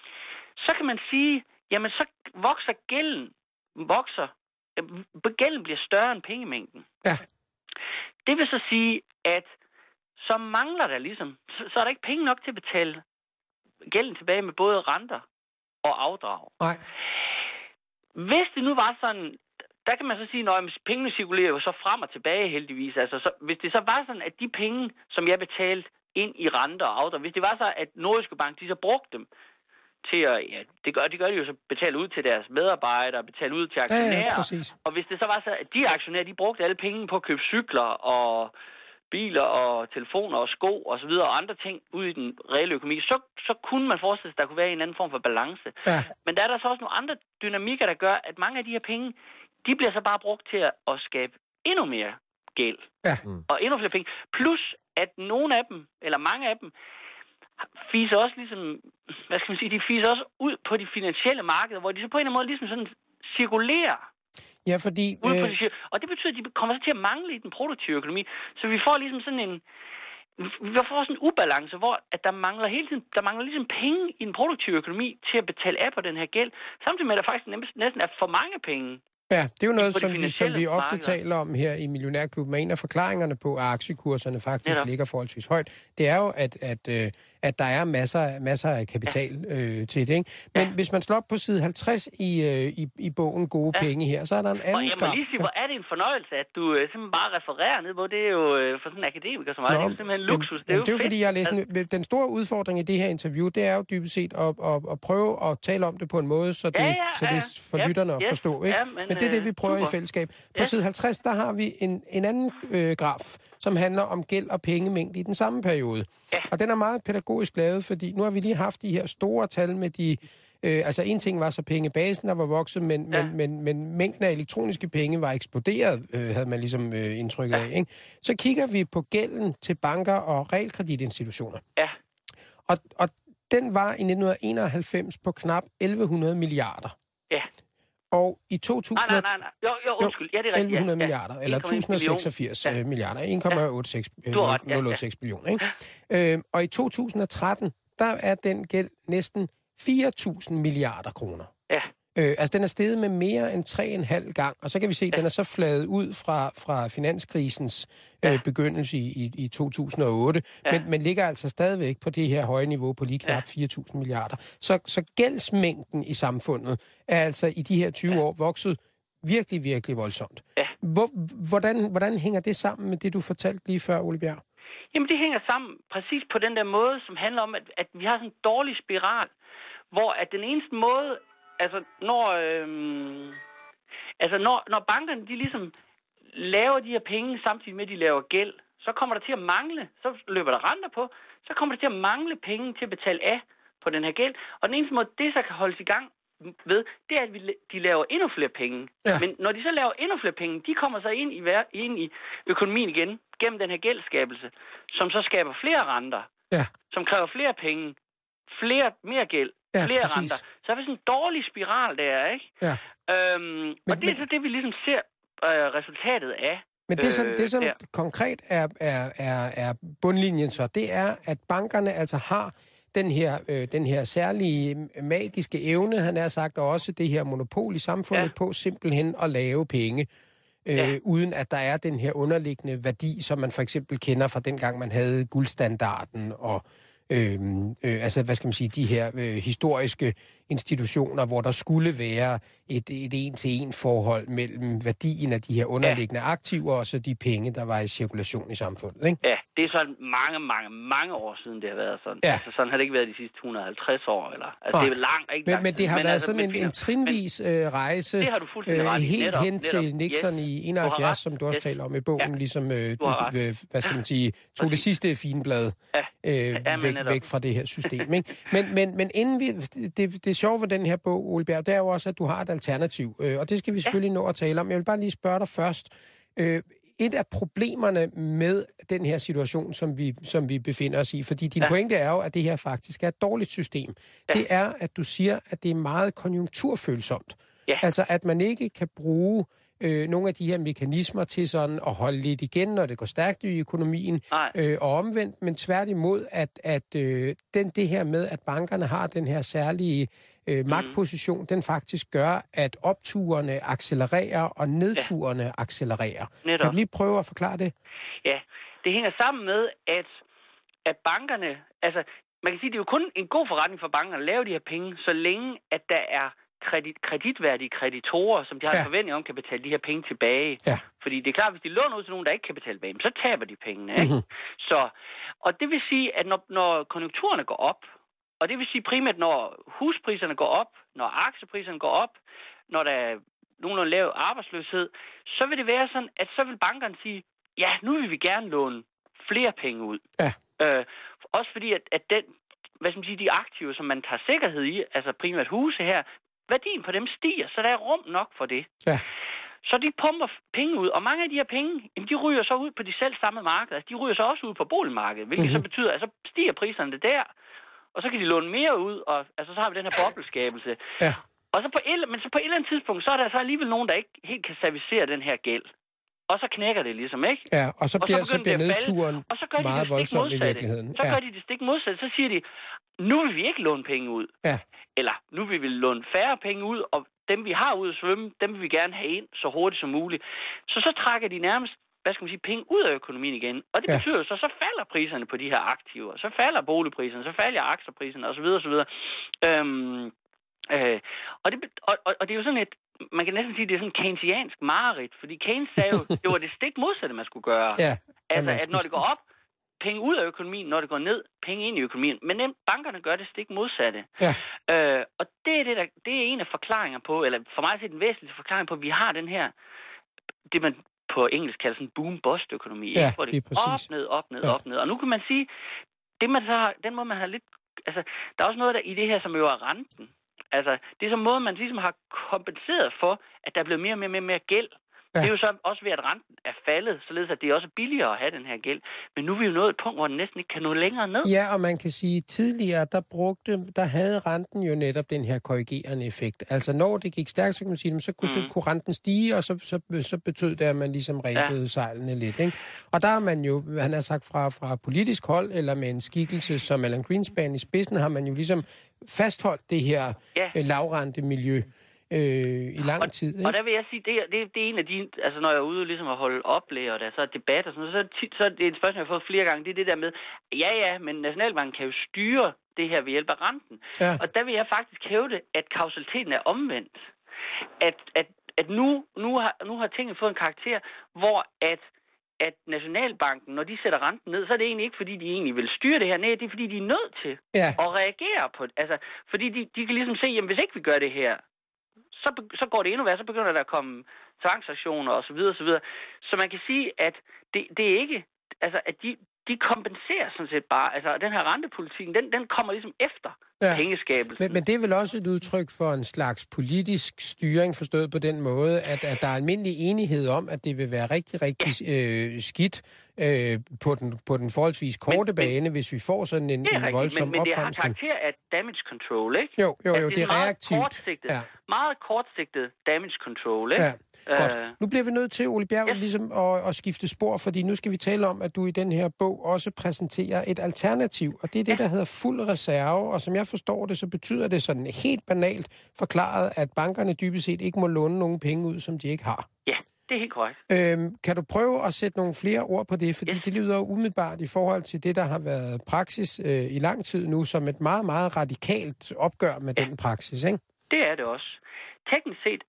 D: så kan man sige, jamen så vokser gælden, vokser, gælden bliver større end pengemængden. Ja. Det vil så sige, at så mangler der ligesom, så, så er der ikke penge nok til at betale gælden tilbage med både renter og afdrag. Nej. Hvis det nu var sådan, der kan man så sige, at pengene cirkulerer jo så frem og tilbage heldigvis. Altså, så, hvis det så var sådan, at de penge, som jeg betalte ind i renter og afdrag, hvis det var så, at Nordjyske Bank, de så brugte dem til at, ja, det gør, det gør de jo så betale ud til deres medarbejdere, betale ud til aktionærer. Ja, ja, og hvis det så var så, at de aktionærer, de brugte alle penge på at købe cykler og biler og telefoner og sko og så videre og andre ting ud i den reelle økonomi, så, så kunne man forestille sig, at der kunne være en anden form for balance. Ja. Men der er der så også nogle andre dynamikker, der gør, at mange af de her penge, de bliver så bare brugt til at, at skabe endnu mere gæld. Ja. Mm. Og endnu flere penge. Plus, at nogle af dem, eller mange af dem, fiser også ligesom, hvad skal man sige, de fiser også ud på de finansielle markeder, hvor de så på en eller anden måde ligesom sådan cirkulerer.
A: Ja, fordi...
D: Øh... Og det betyder, at de kommer så til at mangle i den produktive økonomi. Så vi får ligesom sådan en... Vi får sådan en ubalance, hvor at der mangler hele tiden, der mangler ligesom penge i den produktive økonomi til at betale af på den her gæld. Samtidig med, at der faktisk næsten er for mange penge.
A: Ja, det er jo noget, som vi, som vi ofte markeder. taler om her i Millionærklubben. En af forklaringerne på, at aktiekurserne faktisk ja, ligger forholdsvis højt, det er jo, at, at, at der er masser, masser af kapital ja. øh, til det. Ikke? Men ja. hvis man slår op på side halvtreds i, i, i bogen Gode ja. Penge her, så er der en anden
D: graf. Og jeg må lige sige, hvor er det en fornøjelse, at du uh, simpelthen bare refererer ned på. Det er jo uh, for sådan en akademiker som mig. Det er simpelthen luksus. Det er, jo
A: det er jo fordi, jeg har læst altså... den store udfordring i det her interview, det er jo dybest set at, at, at prøve at tale om det på en måde, så det, ja, ja, ja, så det er for ja, lytterne at yes, forstå. Ikke?
D: Ja, men,
A: men det er det, vi prøver super. I fællesskab. På ja. Side halvtreds, der har vi en, en anden øh, graf, som handler om gæld og pengemængde i den samme periode. Ja. Og den er meget pædagogisk lavet, fordi nu har vi lige haft de her store tal med de... Øh, altså en ting var så pengebasen, der var vokset, men, ja. men, men, men mængden af elektroniske penge var eksploderet, øh, havde man ligesom øh, indtrykket ja. af. Ikke? Så kigger vi på gælden til banker og realkreditinstitutioner. Ja. Og, og den var i nitten enoghalvfems på knap elleve hundrede milliarder. Ja. Og i to tusind...
D: Nej, nej, nej. Jo, jo, undskyld. Ja, det er rigtigt.
A: elleve hundrede
D: ja.
A: milliarder, ja. eller tusind seksogfirs
D: ja.
A: milliarder. en komma nul otte seks billioner, ikke? Ja. Øh, og i to tusind og tretten, der er den gæld næsten fire tusind milliarder kroner. Ja. Øh, altså, den er steget med mere end tre og en halv gang, og så kan vi se, at ja. den er så fladet ud fra, fra finanskrisens øh, ja. begyndelse i, i, i to tusind og otte, ja. men, men ligger altså stadigvæk på det her høje niveau på lige knap ja. fire tusind milliarder. Så, så gældsmængden i samfundet er altså i de her tyve ja. år vokset virkelig, virkelig voldsomt. Ja. Hvor, hvordan, hvordan hænger det sammen med det, du fortalte lige før, Ole Bjerg?
D: Jamen, det hænger sammen præcis på den der måde, som handler om, at, at vi har sådan en dårlig spiral, hvor at den eneste måde, altså når, øhm, altså når, når bankerne de ligesom laver de her penge, samtidig med at de laver gæld, så kommer der til at mangle, så løber der renter på, så kommer der til at mangle penge til at betale af på den her gæld. Og den eneste måde, det så kan holdes i gang ved, det er, at vi, de laver endnu flere penge. Ja. Men når de så laver endnu flere penge, de kommer så ind i, ind i økonomien igen, gennem den her gældskabelse, som så skaber flere renter, ja. som kræver flere penge, flere, mere gæld, ja, flere præcis. renter. Så er det sådan en dårlig spiral der, ikke? Ja. Øhm, men, og det er men, så det, vi ligesom ser øh, resultatet af.
A: Men det, som, det, som konkret er, er, er, er bundlinjen så, det er, at bankerne altså har den her, øh, den her særlige magiske evne, han har sagt, og også det her monopol i samfundet ja. på simpelthen at lave penge, øh, ja. uden at der er den her underliggende værdi, som man for eksempel kender fra dengang, man havde guldstandarden og Øh, øh, altså, hvad skal man sige, de her øh, historiske institutioner, hvor der skulle være et, et en-til-en forhold mellem værdien af de her underliggende ja. aktiver og så de penge, der var i cirkulation i samfundet, ikke?
D: Ja, det er sådan mange, mange, mange år siden, det har været sådan. Ja. Altså, sådan har det ikke været de sidste et hundrede og halvtreds år, eller? Altså, Nej. det er langt, ikke
A: Men,
D: langt
A: men det har
D: men,
A: været
D: altså,
A: sådan en, en trinvis øh, rejse øh, helt netop, hen netop. til Nixon yes. i enoghalvfjerds, som du også yes. taler om i bogen, ja. ligesom, øh, du, øh, hvad skal man sige, tog det sidste finblad ja. øh, ja, væk, væk fra det her system, ikke? Men, men, men inden vi, det, det sjove ved den her bog, Ole Bjerg, det er jo også, at du har et alternativ, øh, og det skal vi selvfølgelig nå at tale om. Jeg vil bare lige spørge dig først. Øh, et af problemerne med den her situation, som vi, som vi befinder os i, fordi din ja. pointe er jo, at det her faktisk er et dårligt system, ja. det er, at du siger, at det er meget konjunkturfølsomt. Ja. Altså, at man ikke kan bruge øh, nogle af de her mekanismer til sådan at holde lidt igen, når det går stærkt i økonomien, øh, og omvendt, men tværtimod, at, at øh, den, det her med, at bankerne har den her særlige øh, magtposition, mm. den faktisk gør, at opturene accelererer, og nedturene ja. accelererer. Netop. Kan du lige prøve at forklare det?
D: Ja, det hænger sammen med, at, at bankerne, altså man kan sige, det er jo kun en god forretning for bankerne at lave de her penge, så længe at der er Kredit, kreditværdige kreditorer, som de har ja. en forventning om, kan betale de her penge tilbage. Ja. Fordi det er klart, hvis de låner ud til nogen, der ikke kan betale tilbage, så taber de pengene. Ikke? Mm-hmm. Så, og det vil sige, at når, når konjunkturerne går op, og det vil sige primært, når huspriserne går op, når aktiepriserne går op, når der er nogenlunde lav arbejdsløshed, så vil det være sådan, at så vil bankerne sige, ja, nu vil vi gerne låne flere penge ud. Ja. Øh, også fordi, at, at den, hvad skal man sige, de aktiver, som man tager sikkerhed i, altså primært huse her, værdien på dem stiger, så der er rum nok for det. Ja. Så de pumper penge ud, og mange af de her penge, jamen, de ryger så ud på de selv samme markeder. De ryger så også ud på boligmarkedet, hvilket mm-hmm. så betyder, at så stiger priserne der, og så kan de låne mere ud, og altså, så har vi den her bobleskabelse. Ja. Og så på et, men så på et eller andet tidspunkt, så er der så alligevel nogen, der ikke helt kan servicere den her gæld. Og så knækker det ligesom, ikke?
A: Ja, og så bliver, og så så bliver nedturen og så gør de meget voldsom i virkeligheden.
D: Så
A: ja.
D: gør de det stik modsatte. Så siger de, nu vil vi ikke låne penge ud. Ja. Eller nu vil vi låne færre penge ud, og dem vi har ude at svømme, dem vil vi gerne have ind så hurtigt som muligt. Så så trækker de nærmest, hvad skal man sige, penge ud af økonomien igen. Og det ja. betyder så, så falder priserne på de her aktiver. Så falder boligpriserne, så falder aktiepriserne osv. osv. Øhm, øh, og, det, og, og det er jo sådan et, man kan næsten sige, at det er sådan en keynesiansk mareridt, fordi Keynes sagde jo, det var det stik modsatte, man skulle gøre. Ja, altså, at når det går op, penge ud af økonomien, når det går ned, penge ind i økonomien. Men nemt, bankerne gør det stik modsatte. Ja. Øh, og det er, det, der, det er en en af forklaringer på, eller for mig er det en væsentlig forklaring på, at vi har den her, det man på engelsk kalder sådan boom-bust-økonomi,
A: ja,
D: hvor det
A: er
D: op, ned, op, ned, ja. op, ned. Og nu kan man sige, det man så har, den måde man har lidt, altså, der er også noget der i det her, som jo er renten. Altså, det er så en måde, man ligesom har kompenseret for, at der er blevet mere og mere, mere, mere gæld. Ja. Det er jo så også ved, at renten er faldet, således at det er også billigere at have den her gæld. Men nu er vi jo nået et punkt, hvor den næsten ikke kan nå længere ned.
A: Ja, og man kan sige, tidligere, der brugte, der havde renten jo netop den her korrigerende effekt. Altså, når det gik stærkt, så kan man sige, så kunne, mm. kunne renten stige, og så, så, så betød det, at man ligesom rebede ja. sejlene lidt, ikke? Og der har man jo, han har sagt fra, fra politisk hold, eller med en skikkelse som Alan Greenspan i spidsen, har man jo ligesom fastholdt det her ja. lavrente miljø. Øh, i lang
D: og,
A: tid, ikke?
D: Og der vil jeg sige, det er, det, det er en af de, altså når jeg er ude ligesom at holde oplæg, og der så er debat og sådan noget, så er det, tit, så er det et spørgsmål, jeg har fået flere gange, det er det der med, ja ja, men Nationalbanken kan jo styre det her ved hjælp af renten. Ja. Og der vil jeg faktisk hævde, at kausaliteten er omvendt. At, at, at nu, nu, har, nu har tingene fået en karakter, hvor at at Nationalbanken, når de sætter renten ned, så er det egentlig ikke, fordi de egentlig vil styre det her. Nej, det er, fordi de er nødt til ja. at reagere på det. Altså, fordi de, de kan ligesom se, jamen hvis ikke vi gør det her, Så, så går det endnu værre, så begynder der at komme tvangsaktioner og så videre, og så videre. Så man kan sige, at det, det er ikke, altså at de, de kompenserer sådan set bare, altså den her rentepolitik, den, den kommer ligesom efter ja. pengeskabelsen.
A: Men, men det er vel også et udtryk for en slags politisk styring, forstået på den måde, at, at der er almindelig enighed om, at det vil være rigtig, rigtig ja. øh, skidt øh, på, den, på den forholdsvis korte men, bane, men, hvis vi får sådan en, en voldsom
D: men, men det har
A: opbremsning.
D: karakter af damage control, ikke?
A: Jo, jo, jo,
D: altså, det,
A: det er
D: meget
A: reaktivt.
D: Kortsigtet,
A: ja.
D: Meget kortsigtet damage control, ikke?
A: Ja. Godt. Nu bliver vi nødt til, Ole Bjerg,
D: yes.
A: ligesom at, at skifte spor, fordi nu skal vi tale om, at du i den her bog også præsenterer et alternativ, og det er det, ja. der hedder fuld reserve, og som jeg forstår det, så betyder det sådan helt banalt forklaret, at bankerne dybest set ikke må låne nogen penge ud, som de ikke har.
D: Ja, det er helt korrekt.
A: Øhm, kan du prøve at sætte nogle flere ord på det, fordi yes. det lyder jo umiddelbart i forhold til det, der har været praksis øh, i lang tid nu, som et meget, meget radikalt opgør med ja. den praksis, ikke?
D: Det er det også. Teknisk set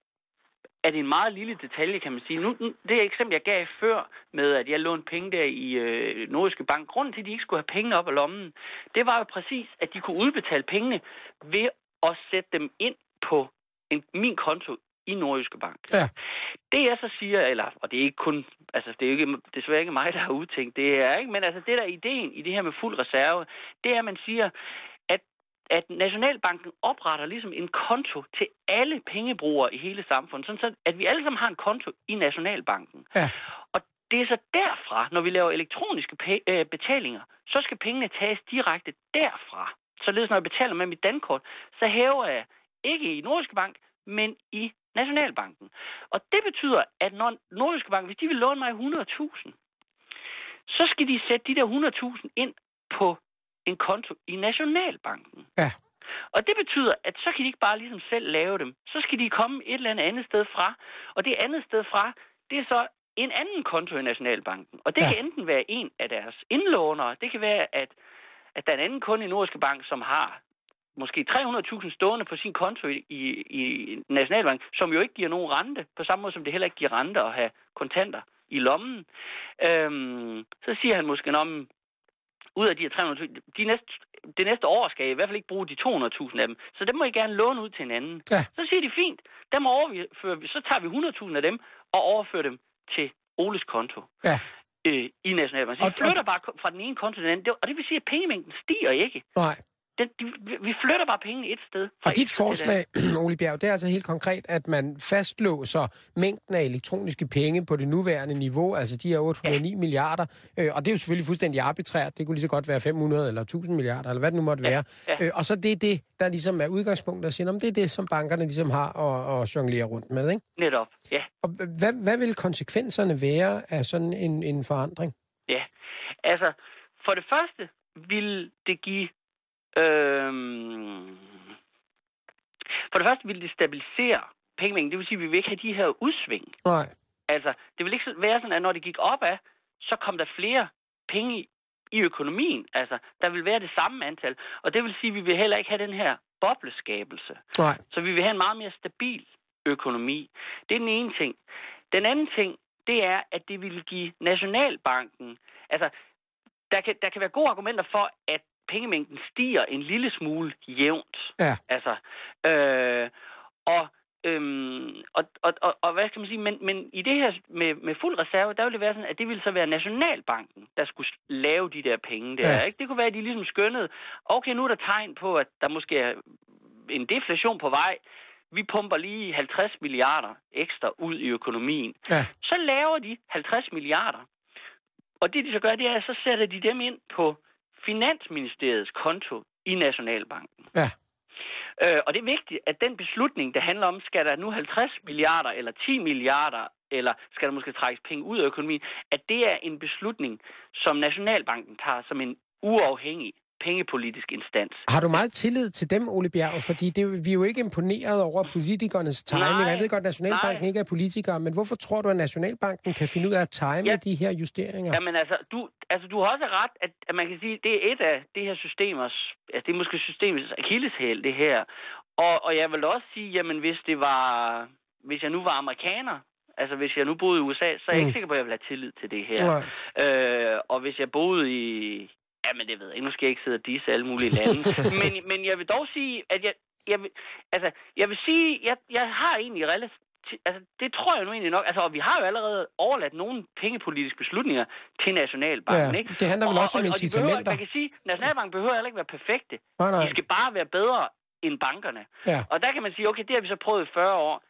D: er det en meget lille detalje, kan man sige. Nu, det eksempel, jeg gav før med, at jeg lånte penge der i øh, Nordjyske Bank, grunden til, at de ikke skulle have pengene op af lommen, det var jo præcis, at de kunne udbetale pengene ved at sætte dem ind på en, min konto i Nordjyske Bank.
A: Ja.
D: Det jeg så siger, eller, og det er ikke kun, altså det er jo ikke, desværre ikke mig, der har udtænkt det her, ikke? Men altså det der er ideen i det her med fuld reserve, det er, at man siger, at Nationalbanken opretter ligesom en konto til alle pengebrugere i hele samfundet, sådan så at vi alle sammen har en konto i Nationalbanken.
A: Ja.
D: Og det er så derfra, når vi laver elektroniske pe- øh, betalinger, så skal pengene tages direkte derfra. Således når jeg betaler med mit dankort, så hæver jeg ikke i Nordjyske Bank, men i Nationalbanken. Og det betyder, at når Nordjyske Bank, hvis de vil låne mig hundrede tusind, så skal de sætte de der hundrede tusind ind på en konto i Nationalbanken.
A: Ja.
D: Og det betyder, at så kan de ikke bare ligesom selv lave dem. Så skal de komme et eller andet andet sted fra. Og det andet sted fra, det er så en anden konto i Nationalbanken. Og det ja. kan enten være en af deres indlånere. Det kan være, at, at der er en anden kunde i Nordjyske Bank, som har måske tre hundrede tusind stående på sin konto i, i, i Nationalbanken, som jo ikke giver nogen rente, på samme måde som det heller ikke giver rente at have kontanter i lommen. Øhm, så siger han måske om ud af de her tre hundrede tusind, de næste, det næste år skal jeg i hvert fald ikke bruge de to hundrede tusind af dem. Så dem må I gerne låne ud til en anden.
A: Ja.
D: Så siger de, fint, dem overfører vi, så tager vi hundrede tusind af dem og overfører dem til Oles konto
A: ja.
D: øh, i Nationalbanken. Så de flytter bare fra den ene konto til den anden, og det vil sige, at pengemængden stiger ikke.
A: Nej.
D: Den, de, vi flytter bare pengene et sted.
A: Og dit forslag, Ole Bjerg, det er altså helt konkret, at man fastlåser mængden af elektroniske penge på det nuværende niveau, altså de her otte hundrede og ni ja. milliarder, øh, og det er jo selvfølgelig fuldstændig arbitrært. Det kunne lige så godt være fem hundrede eller tusind milliarder, eller hvad det nu måtte
D: ja.
A: være.
D: Ja.
A: Øh, og så det er det, der ligesom er udgangspunktet at sige, om det er det, som bankerne ligesom har at, at jonglere rundt med, ikke?
D: Netop, ja.
A: Og hvad, hvad vil konsekvenserne være af sådan en, en forandring?
D: Ja, altså, for det første vil det give Øhm, for det første vil det stabilisere pengemængden. Det vil sige, at vi vil ikke have de her udsving.
A: Nej.
D: Altså, det vil ikke være sådan, at når det gik opad, så kom der flere penge i økonomien. Altså, der vil være det samme antal. Og det vil sige, at vi vil heller ikke have den her bobleskabelse.
A: Nej.
D: Så vi vil have en meget mere stabil økonomi. Det er den ene ting. Den anden ting, det er, at det vil give Nationalbanken... Altså, der kan, der kan være gode argumenter for, at pengemængden stiger en lille smule jævnt.
A: Ja.
D: Altså, øh, Øhm, og, og, og, og hvad skal man sige, men, men i det her med, med fuld reserve, der ville det være sådan, at det ville så være Nationalbanken, der skulle lave de der penge der, ja. Ikke? Det kunne være, at de ligesom skønnede, okay, nu er der tegn på, at der måske er en deflation på vej, vi pumper lige halvtreds milliarder ekstra ud i økonomien. Ja. Så laver de halvtreds milliarder, og det de så gør, det er, at så sætter de dem ind på Finansministeriets konto i Nationalbanken. Ja. Øh, og det er vigtigt, at den beslutning, der handler om, skal der nu halvtreds milliarder eller ti milliarder, eller skal der måske trækkes penge ud af økonomien, at det er en beslutning, som Nationalbanken tager som en uafhængig pengepolitisk instans. Har
A: du meget tillid til dem, Ole Bjerg? Fordi det, vi er jo ikke imponeret over politikernes timing. Jeg ved godt, at Nationalbanken nej. ikke er politikere, men hvorfor tror du, at Nationalbanken kan finde ud af at time ja. de her justeringer?
D: Jamen altså, du, altså, du har også ret, at, at man kan sige, at det er et af det her systemers, altså det er måske systemets akilleshæl, det her. Og, og jeg vil også sige, jamen hvis det var, hvis jeg nu var amerikaner, altså hvis jeg nu boede i U S A, så er jeg mm. ikke sikker på, at jeg vil have tillid til det her. Øh, og hvis jeg boede i Jamen, det ved jeg ikke. Nu skal jeg ikke sidde og disse alle mulige lande. men, men jeg vil dog sige, at jeg, jeg vil, altså, jeg vil sige, jeg, jeg har egentlig relativt, altså, det tror jeg nu egentlig nok, altså, og vi har jo allerede overladt nogle pengepolitiske beslutninger til Nationalbanken,
A: ja,
D: ikke?
A: Det handler vel
D: og,
A: også om
D: og,
A: incitamenter.
D: Og man kan sige, Nationalbanken behøver heller ikke være perfekte.
A: Nej, nej.
D: De skal bare være bedre end bankerne.
A: Ja.
D: Og der kan man sige, okay, det har vi så prøvet i fyrre år.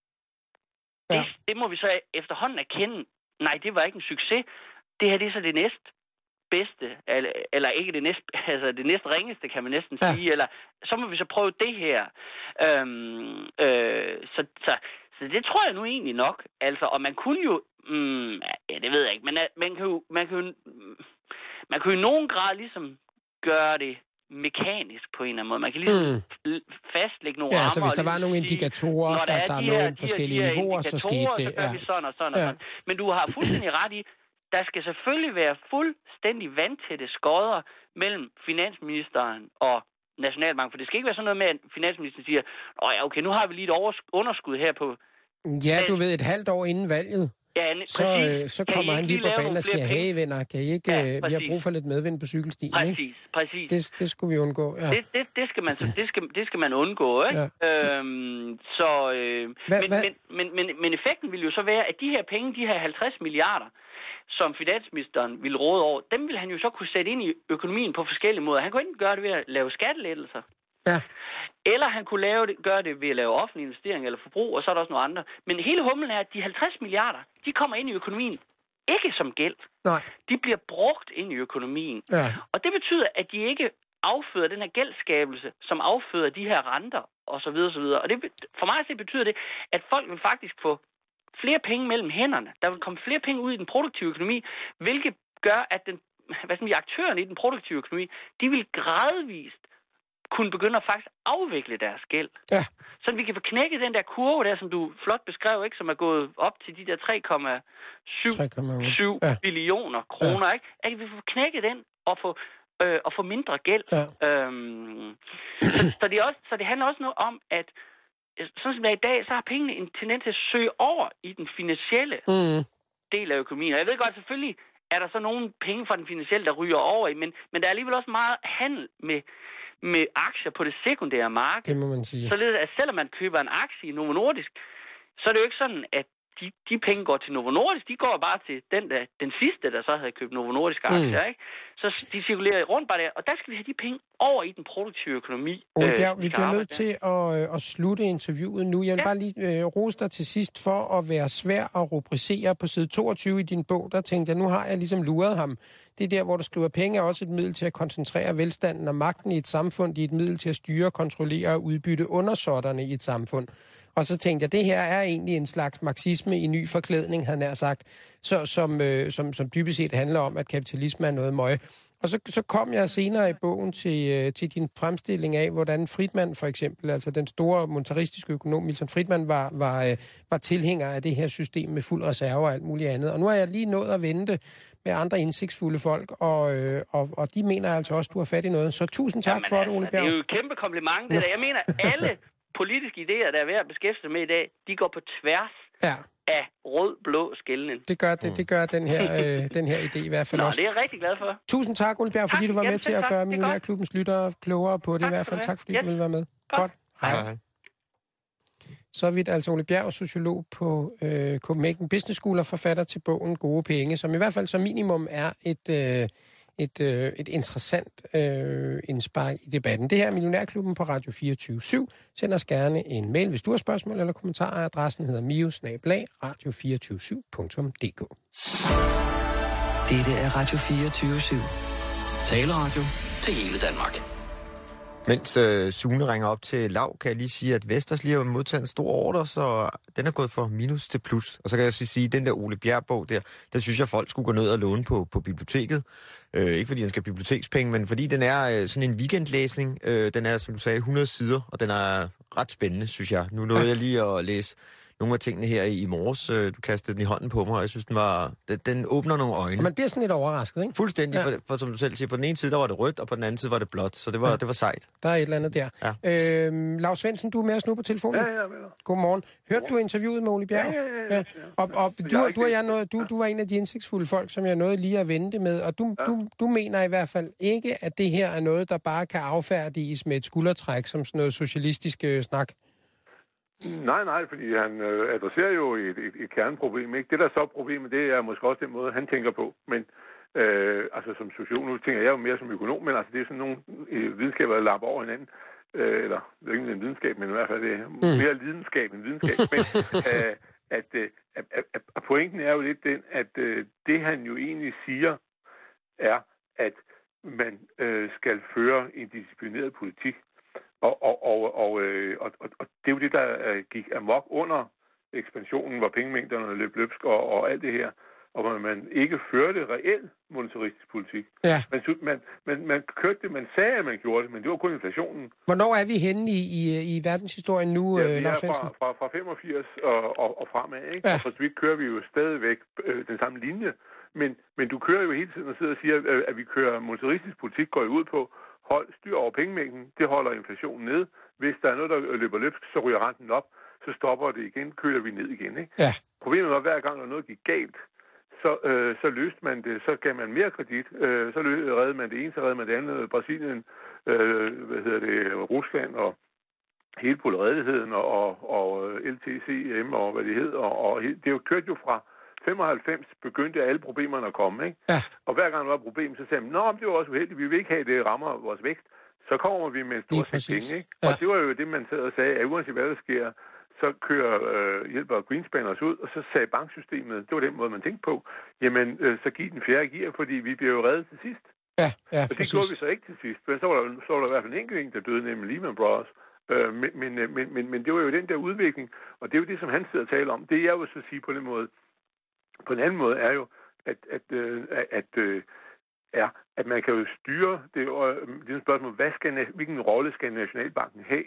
D: Ja. Det, det må vi så efterhånden erkende. Nej, det var ikke en succes. Det her, det er så det næste bedste, eller, eller ikke det næste, altså det næste ringeste, kan man næsten ja. sige, eller så må vi så prøve det her. Øhm, øh, så, så, så det tror jeg nu egentlig nok. Altså, og man kunne jo, mm, ja, det ved jeg ikke, men man kan jo, man kan jo, man kan jo i nogen grad ligesom gøre det mekanisk på en eller anden måde. Man kan ligesom mm. fastlægge nogle
A: ja,
D: rammer.
A: Ja, så hvis der var nogle indikatorer,
D: sige,
A: der, der, der er nogle
D: de
A: forskellige
D: de
A: niveauer, så skete det.
D: Så gør
A: ja.
D: vi sådan og sådan og ja. sådan. Men du har fuldstændig ret i, der skal selvfølgelig være fuldstændig vandtætte skodder mellem finansministeren og Nationalbanken. For det skal ikke være sådan noget med, at finansministeren siger, åh ja, okay, nu har vi lige et underskud her på...
A: Ja, du ved, et halvt år inden valget.
D: Ja,
A: så, øh, så kommer han lige på banen og siger, hey venner, kan I ikke, ja, vi har brug for lidt medvind på cykelstien,
D: præcis,
A: ikke?
D: Præcis,
A: det, det skulle vi undgå, ja.
D: Det, det, det, skal, man, det, skal, det skal man undgå, ikke? Ja. Øhm, så, øh,
A: hva,
D: men,
A: hva?
D: Men, men, men, men effekten vil jo så være, at de her penge, de her halvtreds milliarder, som finansministeren ville råde over, dem vil han jo så kunne sætte ind i økonomien på forskellige måder. Han kunne enten gøre det ved at lave skattelettelser,
A: ja.
D: eller han kunne lave det, gøre det ved at lave offentlig investering eller forbrug, og så er der også nogle andre. Men hele humlen er, at de halvtreds milliarder, de kommer ind i økonomien ikke som gæld.
A: Nej.
D: De bliver brugt ind i økonomien.
A: Ja.
D: Og det betyder, at de ikke afføder den her gældskabelse, som afføder de her renter, og så videre, og så videre. Og det, for mig så betyder det, at folk vil faktisk få flere penge mellem hænderne. Der vil komme flere penge ud i den produktive økonomi, hvilket gør, at den, hvad skal man sige, aktørerne i den produktive økonomi, de vil gradvist kunne begynde at faktisk afvikle deres gæld.
A: Ja.
D: Så vi kan få knækket den der kurve der, som du flot beskrev, ikke, som er gået op til de der tre komma syv ja. billioner kroner, ja. Ikke? At vi får knækket den og få øh, og få mindre gæld.
A: Ja.
D: Øhm, så, så, det er også, så det handler også noget om, at sådan som det er i dag, så har pengene en tendens til at søge over i den finansielle
A: mm.
D: del af økonomien. Og jeg ved godt, selvfølgelig er der så nogle penge fra den finansielle, der ryger over i, men, men der er alligevel også meget handel med, med aktier på det sekundære marked.
A: Det må man sige.
D: Således at selvom man køber en aktie i Novo Nordisk, så er det jo ikke sådan, at de, de penge går til Novo Nordisk, de går bare til den, der, den sidste, der så havde købt Novo Nordisk aktier, mm. ikke? Så de cirkulerer rundt bare der, og der skal vi have de penge over i den produktive økonomi.
A: Ole Bjerg, øh, vi bliver nødt til at, at slutte interviewet nu. Jeg vil ja. bare lige øh, rose dig til sidst for at være svær at rubricere. På side toogtyve i din bog, der tænkte jeg, nu har jeg ligesom luret ham. Det er der, hvor du skriver, penge er også et middel til at koncentrere velstanden og magten i et samfund. Det er et middel til at styre, kontrollere og udbytte undersåtterne i et samfund. Og så tænkte jeg, det her er egentlig en slags marxisme i ny forklædning, havde nær sagt, så, som, øh, som, som dybest set handler om, at kapitalisme er noget møg. Og så, så kom jeg senere i bogen til, øh, til din fremstilling af, hvordan Friedman for eksempel, altså den store monetaristiske økonom, Milton Friedman, var, var, øh, var tilhænger af det her system med fuld reserve og alt muligt andet. Og nu har jeg lige nået at vente med andre indsigtsfulde folk, og, øh, og, og de mener altså også, du har fat i noget. Så tusind tak Jamen, for det, Ole Bjerg.
D: Det er jo et kæmpe kompliment, det der. Jeg mener, alle politiske idéer, der er ved at beskæftige sig med i dag, de går på tværs
A: ja.
D: af rød-blå skelnen.
A: Det gør, det, det gør den, her, øh, den her idé i hvert fald
D: Nå,
A: også.
D: det er jeg rigtig glad for.
A: Tusind tak, Ole Bjerg, fordi tak, du var med til at tak, gøre Millionærklubbens lyttere klogere på det tak, i hvert fald. Tak fordi yes. du ville være med. Godt.
D: Godt.
A: Hej.
B: Hej.
A: Så vidt altså Ole Bjerg, sociolog på øh, Copenhagen Business School og forfatter til bogen Gode Penge, som i hvert fald som minimum er et, øh, et, øh, et interessant øh, indspark i debatten. Det her er Millionærklubben på Radio fireogtyve syv. Send os gerne en mail, hvis du har spørgsmål eller kommentarer. Adressen hedder mio snabel-a radio to fire syv punktum d k.
C: Dette er Radio fireogtyve syv. Taleradio til hele Danmark.
B: Mens øh, Sune ringer op til Lav, kan jeg lige sige, at Vesters lige har modtaget en stor ordre, så den er gået fra minus til plus. Og så kan jeg også sige, at den der Ole Bjerg-bog der, den synes jeg, folk skulle gå ned og låne på, på biblioteket. Øh, ikke fordi den skal have bibliotekspenge, men fordi den er øh, sådan en weekendlæsning. Øh, den er, som du sagde, hundrede sider, og den er ret spændende, synes jeg. Nu nåede jeg lige at læse nogle af tingene her i morges. Du kastede den i hånden på mig, og jeg synes, den var den, den åbner nogle øjne.
A: Og man bliver sådan lidt overrasket, ikke?
B: Fuldstændig, ja. for, for som du selv siger, på den ene side, der var det rødt, og på den anden side var det blåt, så det var, ja. det var sejt.
A: Der er et eller andet der. Ja. Øhm, Lars Svendsen, du er med os nu på telefonen?
E: Ja, ja, ja.
A: Godmorgen. Hørte du interviewet med Ole Bjerg?
E: Ja, ja, ja. ja. ja.
A: Og, og du, du, og jeg nåede, du, du var en af de indsigtsfulde folk, som jeg nåede lige at vente med, og du, ja. du, du mener i hvert fald ikke, at det her er noget, der bare kan affærdiges med et skuldertræk, som sådan noget socialistisk øh, snak?
E: Nej, nej, fordi han øh, adresserer jo et, et, et kerneproblem. Ikke? Det, der så er problemet, det er måske også den måde, han tænker på. Men øh, altså som sociolog, nu tænker jeg jo mere som økonom, men altså det er sådan nogle øh, videnskaber, der lapper over hinanden. Øh, eller det er ikke en videnskab, men i hvert fald det er mm. mere lidenskab end videnskab. Men øh, at, øh, at, at, at pointen er jo lidt den, at øh, det han jo egentlig siger, er, at man øh, skal føre en disciplineret politik. Og, og, og, og, og, og det er jo det, der gik amok under ekspansionen, hvor pengemængderne løb løbsk og, og alt det her, og hvor man ikke førte reelt monetaristisk politik.
A: Ja.
E: Man, man, man, man kørte det, man sagde, at man gjorde det, men det var kun inflationen.
A: Hvornår er vi henne i, i, i verdenshistorien nu,
E: ja, vi
A: Lars
E: er
A: Svendsen?
E: fra, fra, fra femogfirs og, og, og fremad, ikke? Ja. Og for så vidt kører vi jo stadigvæk øh, den samme linje, men, men du kører jo hele tiden og sidder og siger, at, at vi kører monetaristisk politik, går ud på hold styr over pengemængden, det holder inflationen ned. Hvis der er noget, der løber løbsk, så ryger renten op, så stopper det igen, køler vi ned igen. Ikke?
A: Ja.
E: Problemet var, at hver gang der noget gik galt, så, øh, så løste man det, så gav man mere kredit, øh, så reddede man det ene, så reddede man det andet, Brasilien, øh, hvad hedder det, Rusland og hele polariteten og, og, og L T C M og hvad det hed, og, og det er jo kørt jo fra femoghalvfems begyndte alle problemerne at komme, ikke?
A: Ja.
E: Og hver gang der var et problem, så sagde man, nå, det var også uheldigt, vi vil ikke have, det rammer vores vækst. Så kommer vi med en stor sæt penge, ikke? Ja. Og det var jo det, man sad og sagde, at uanset hvad der sker, så kører øh, hjælper Greenspan os ud, og så sagde banksystemet, det var den måde, man tænkte på, jamen, øh, så giv den fjerde gear, fordi vi bliver jo reddet til sidst.
A: Ja, ja,
E: og det præcis. Gjorde vi så ikke til sidst, men så var der, så var der i hvert fald en enkelt en, der døde, nemlig Lehman Brothers. Øh, men, men, men, men, men det var jo den der udvikling, og det er jo det, som han sidder og taler om. Det jeg vil så sige på den måde, på en anden måde er jo, at, at, øh, at, øh, er, at man kan jo styre det, øh, det er et spørgsmål, hvad skal, hvilken rolle skal Nationalbanken have?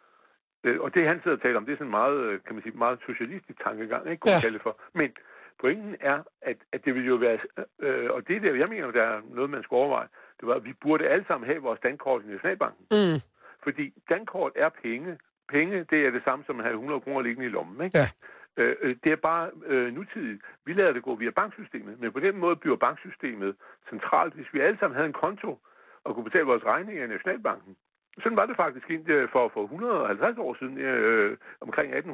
E: Øh, og det, han sidder og taler om, det er sådan meget, kan man sige, meget socialistisk tankegang, ikke? Kunne ja. Kalde for. Men pointen er, at, at det vil jo være, øh, og det der, jeg mener, der er noget, man skal overveje, det var, at vi burde alle sammen have vores dankort i Nationalbanken.
A: Mm.
E: Fordi dankort er penge. Penge, det er det samme som at have hundrede kroner liggende i lommen, ikke?
A: Ja.
E: Øh, det er bare øh, nutidigt. Vi lader det gå via banksystemet, men på den måde bliver banksystemet centralt. Hvis vi alle sammen havde en konto og kunne betale vores regninger i Nationalbanken, sådan var det faktisk indtil for, for et hundrede og halvtreds år siden, øh, omkring atten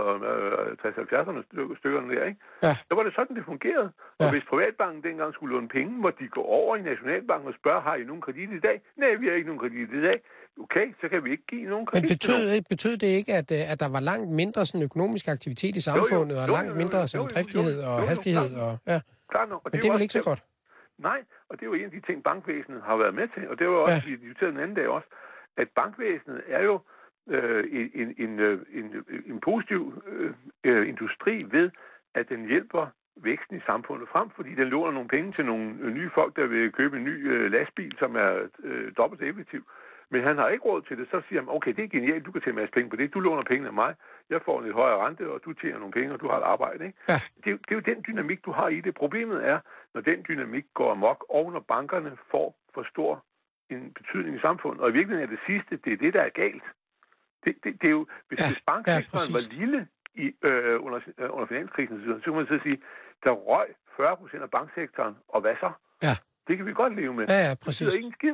E: tres halvfjerdserne stykkerne der, ikke?
A: Ja.
E: Så var det sådan, det fungerede.
A: Ja.
E: Og hvis privatbanken dengang skulle låne penge, hvor de går over i Nationalbanken og spørger, har I nogen kredit i dag? Nej, vi har ikke nogen kredit i dag. Okay, så kan vi ikke give nogen kredit.
A: Men betød, betød det ikke, at, at der var langt mindre sådan økonomisk aktivitet i samfundet, jo, jo, og langt mindre sådan driftighed og hastighed? Og, ja.
E: Klar nok. Og
A: Men
E: det,
A: det er vel
E: også,
A: ikke så godt?
E: Nej, og det er jo en af de ting, bankvæsenet har været med til, og det var også, ja. Vi diskuterede den anden dag også, at bankvæsenet er jo øh, en, en, en, en positiv øh, industri ved, at den hjælper væksten i samfundet frem, fordi den låner nogle penge til nogle nye folk, der vil købe en ny øh, lastbil, som er øh, dobbelt så effektiv. Men han har ikke råd til det. Så siger han, okay, det er genialt, du kan tage en masse penge på det. Du låner penge af mig, jeg får en lidt højere rente, og du tjener nogle penge, og du har et arbejde. Ikke?
A: Ja.
E: Det, er, det er jo den dynamik, du har i det. Problemet er, når den dynamik går amok, og når bankerne får for stor en betydning i samfundet. Og i virkeligheden er det sidste, det er det, der er galt. Det, det, det er jo, hvis, ja. hvis banksektoren ja, var lille i, øh, under, øh, under finanskrisen, så kan man så sige, der røg fyrre procent af banksektoren, og hvad så?
A: Ja.
E: Det kan vi godt leve med.
A: Ja, ja, præcis.
E: Det betyder ikke en skid.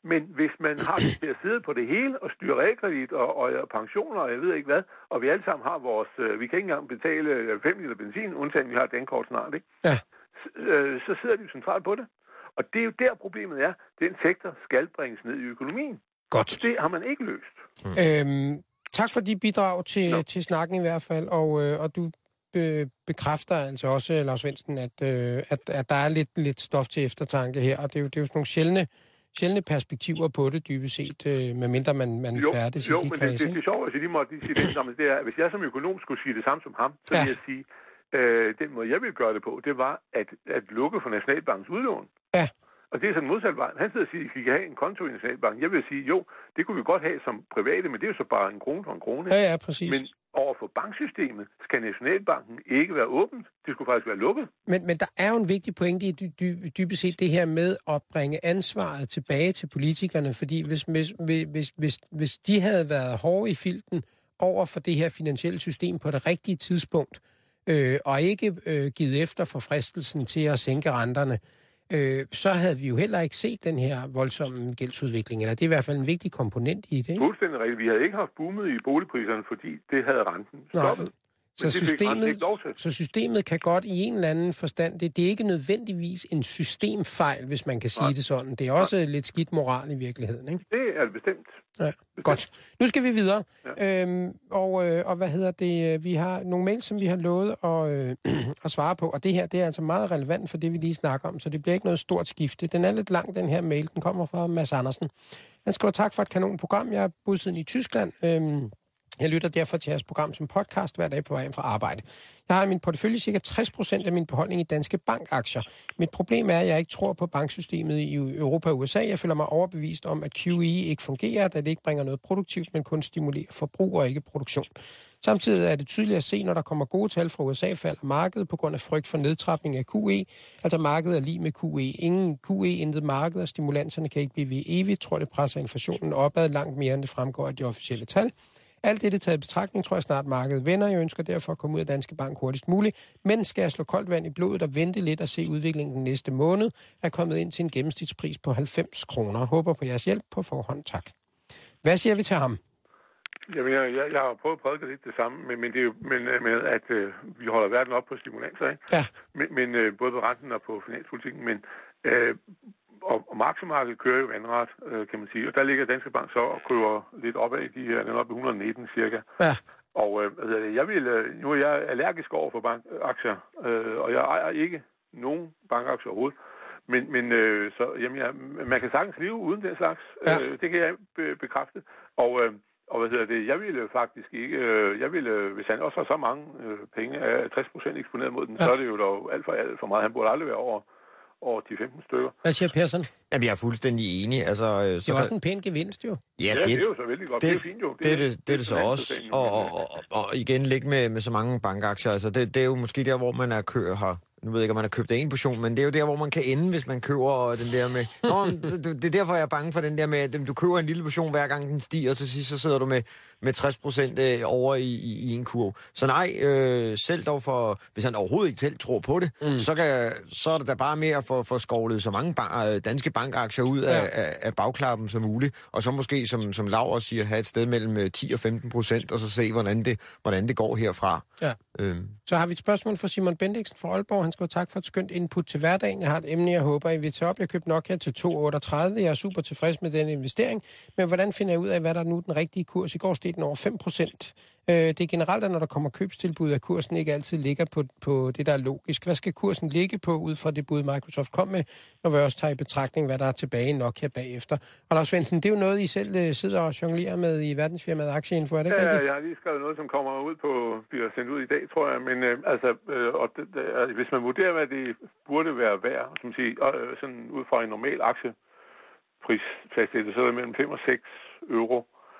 E: Men hvis man har det til at sidde på det hele og styre realkredit og, og, og pensioner og jeg ved ikke hvad, og vi alle sammen har vores, øh, vi kan ikke engang betale fem liter benzin, undtagen vi har et dankort snart, ikke?
A: Ja.
E: Så, øh, så sidder de centralt på det. Og det er jo der problemet er. Den sektor skal bringes ned i økonomien.
A: Godt.
E: Det har man ikke løst.
A: Mm. Øhm, tak for de bidrag til, no. til snakken i hvert fald, og, øh, og du be, bekræfter altså også, Lars Svendsen, at, øh, at, at der er lidt, lidt stof til eftertanke her, og det er jo, det er jo sådan nogle sjældne, sjældne perspektiver på det, dybest set, øh, medmindre man, man
E: jo,
A: færdes
E: jo,
A: i de
E: men
A: kredse.
E: det, det, det er sjovt, at de måtte sige det samme. Det er, hvis jeg som økonom skulle sige det samme som ham, så ja. vil jeg sige, øh, den måde, jeg ville gøre det på, det var at, at lukke for Nationalbankens udlån.
A: Ja.
E: Og det er sådan modsat vej. Han sidder og siger, at vi kan have en konto i Nationalbanken. Jeg vil sige, jo, det kunne vi godt have som private, men det er jo så bare en krone for en krone.
A: Ja, ja, præcis.
E: Men over for banksystemet skal Nationalbanken ikke være åbent. Det skulle faktisk være lukket.
A: Men, men der er jo en vigtig pointe i dy, dy, dybest set det her med at bringe ansvaret tilbage til politikerne, fordi hvis, hvis, hvis, hvis, hvis de havde været hårde i filten over for det her finansielle system på det rigtige tidspunkt, øh, og ikke øh, givet efter for fristelsen til at sænke renterne, øh, så havde vi jo heller ikke set den her voldsomme gældsudvikling, eller det er i hvert fald en vigtig komponent i det, ikke?
E: Fuldstændig rigtigt. Vi havde ikke haft boomet i boligpriserne, fordi det havde renten stoppet.
A: Så systemet, så systemet kan godt i en eller anden forstand, det, det er ikke nødvendigvis en systemfejl, hvis man kan sige Nej. det sådan. Det er også Nej. lidt skidt moral i virkeligheden, ikke?
E: Det er det bestemt.
A: Ja, bestemt. Godt. Nu skal vi videre. Ja. Øhm, og, øh, og hvad hedder det? Vi har nogle mails, som vi har lovet at, øh, at svare på, og det her, det er altså meget relevant for det, vi lige snakker om, så det bliver ikke noget stort skifte. Den er lidt lang, den her mail. Den kommer fra Mads Andersen. Han skriver, tak for et kanonprogram. Jeg er bosiddende i Tyskland. Øhm, Jeg lytter derfor til jeres program som podcast hver dag på vej hjem fra arbejde. Jeg har i min portefølje cirka tres procent af min beholdning i danske bankaktier. Mit problem er, at jeg ikke tror på banksystemet i Europa og U S A. Jeg føler mig overbevist om, at Q E ikke fungerer, da det ikke bringer noget produktivt, men kun stimulerer forbrug og ikke produktion. Samtidig er det tydeligt at se, når der kommer gode tal fra U S A, falder markedet på grund af frygt for nedtrapning af Q E. Altså markedet er lige med Q E. Ingen Q E, intet marked, og stimulanserne kan ikke blive ved evigt. Tror det presser inflationen opad langt mere, end det fremgår af de officielle tal. Alt det taget i betragtning, tror jeg snart markedet vender. Jeg ønsker derfor at komme ud af Danske Bank hurtigst muligt. Men skal jeg slå koldt vand i blodet og vente lidt og se udviklingen den næste måned, er kommet ind til en gennemsnitspris på halvfems kroner. Håber på jeres hjælp på forhånd. Tak. Hvad siger vi til ham?
E: Jamen, jeg, jeg, jeg har prøvet at prædike lidt det samme, men, men det er jo men, med, at øh, vi holder verden op på stimulanser, ikke?
A: Ja.
E: Men, men øh, både på renten og på finanspolitikken, men øh, og, og markedsmarkedet kører jo vandret, øh, kan man sige. Og der ligger Danske Bank så og kører lidt opad i de her, den er oppe i et hundrede og nitten cirka.
A: Ja.
E: Og øh, altså, jeg vil, øh, nu er jeg allergisk over for bankaktier, øh, og jeg ejer ikke nogen bankaktier overhovedet. Men, men øh, så, jamen, jeg, man kan sagtens leve uden den slags. Ja. Øh, det kan jeg be- bekræfte. Og øh, Og hvad hedder det? Jeg ville faktisk ikke... Øh, jeg ville, hvis han også har så mange øh, penge, af tres procent eksponeret mod den, ja. så er det jo dog alt for, alt for meget. Han burde aldrig være over, over ti til femten stykker.
A: Hvad siger Persson?
B: Jamen, jeg er fuldstændig enig. Altså, øh,
A: det er også en pæn gevinst, jo.
B: Ja,
E: ja
B: det,
E: det er jo så vældig godt. Det, det er fint, jo.
B: Det, det, det, det, det er det så også. Og, og, og, og igen, ligge med, med så mange bankaktier. Altså, det, det er jo måske der, hvor man er kø har... Nu ved jeg ikke, om man har købt en portion, men det er jo der, hvor man kan ende, hvis man køber den der med... Nå, det er derfor, jeg er bange for den der med, at du køber en lille portion, hver gang den stiger, og til sidst så sidder du med, med tres procent over i, i, i en kurv. Så nej, øh, selv dog for... Hvis han overhovedet ikke selv tror på det, mm. så, kan, så er det da bare mere for, for skovlet så mange bank, danske bankaktier ud af, ja. af, af bagklappen som muligt, og så måske, som, som Laura siger, have et sted mellem ti og femten procent, og så se, hvordan det, hvordan det går herfra.
A: Ja. Øhm. Så har vi et spørgsmål fra Simon Bendiksen fra Aalborg. Han skriver tak for et skønt input til hverdagen. Jeg har et emne, jeg håber, I vil tage op. Jeg købte Nokia til to komma otteogtredive. Jeg er super tilfreds med den investering. Men hvordan finder jeg ud af, hvad der er nu den rigtige kurs? I går steg den over fem procent. Det er generelt, at når der kommer købstilbud, at kursen ikke altid ligger på, på det, der er logisk. Hvad skal kursen ligge på, ud fra det bud, Microsoft kom med, når vi også tager i betragtning, hvad der er tilbage i Nokia bagefter? Og Lars Svendsen, det er jo noget, I selv sidder og jonglerer med i verdensfirmaet Aktieinfo, er det ikke
E: ja,
A: rigtigt?
E: Ja, jeg har lige skrevet noget, som kommer ud på, bliver sendt ud i dag, tror jeg. Men øh, altså, øh, og det, det, altså, hvis man vurderer, hvad det burde være værd, som siger, øh, sådan ud fra en normal aktieprisfastsættelse, så er det mellem fem og seks euro.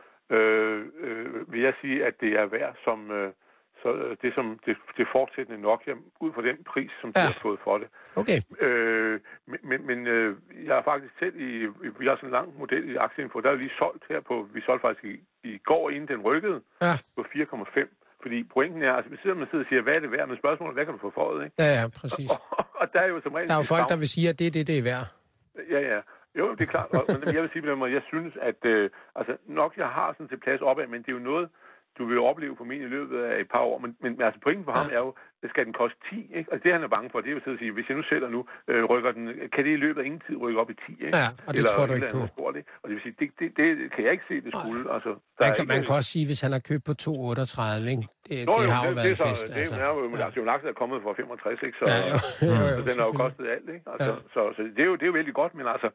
E: Øh, øh, vil jeg sige, at det er værd som øh, så det som det, det fortsættende Nokia ud fra den pris, som de ja. har fået for det.
A: Okay.
E: Øh, men men, men øh, jeg har faktisk selv i, vi har sådan en lang model i Aktieinfo, der er lige solgt her på, vi solgte faktisk i, i går, inden den rykkede, ja. på fire komma fem. Fordi pointen er, altså vi sidder, man sidder og siger, hvad er det værd, men spørgsmålet, hvad kan du få for det, ikke?
A: Ja, ja, præcis.
E: Og, og, og der er jo som regel...
A: Der er jo folk, der vil sige, at det er det, det er værd.
E: Ja, ja. Jo, det er klart. Og, men jeg vil sige på mig, jeg synes, at øh, altså, nok jeg har sådan til plads opad, men det er jo noget, du vil opleve på min i løbet af et par år. Men, men altså, pointen for ham er jo, skal den koste ti, ikke? Altså, det han er bange for, det er jo at sige, hvis jeg nu sælger nu, øh, rykker den, kan det i løbet af ingen tid rykke op i ti, ikke?
A: Ja, og det eller, tror du ikke på.
E: Sport, ikke? Og det vil sige, det, det, det, kan jeg ikke se, det skulle. Altså,
A: man kan, man kan også sige, hvis han har købt på to otteogtredive, ikke? Det, Nå, det har jo, jo været
E: det,
A: fest,
E: det,
A: altså.
E: Det er jo, ja. altså, jo lagt er kommet for femogtres, ikke? Så,
A: ja, jo, jo, jo,
E: så den har jo kostet alt, ikke? Altså, ja. så, så det er jo det er jo vældig godt, men altså,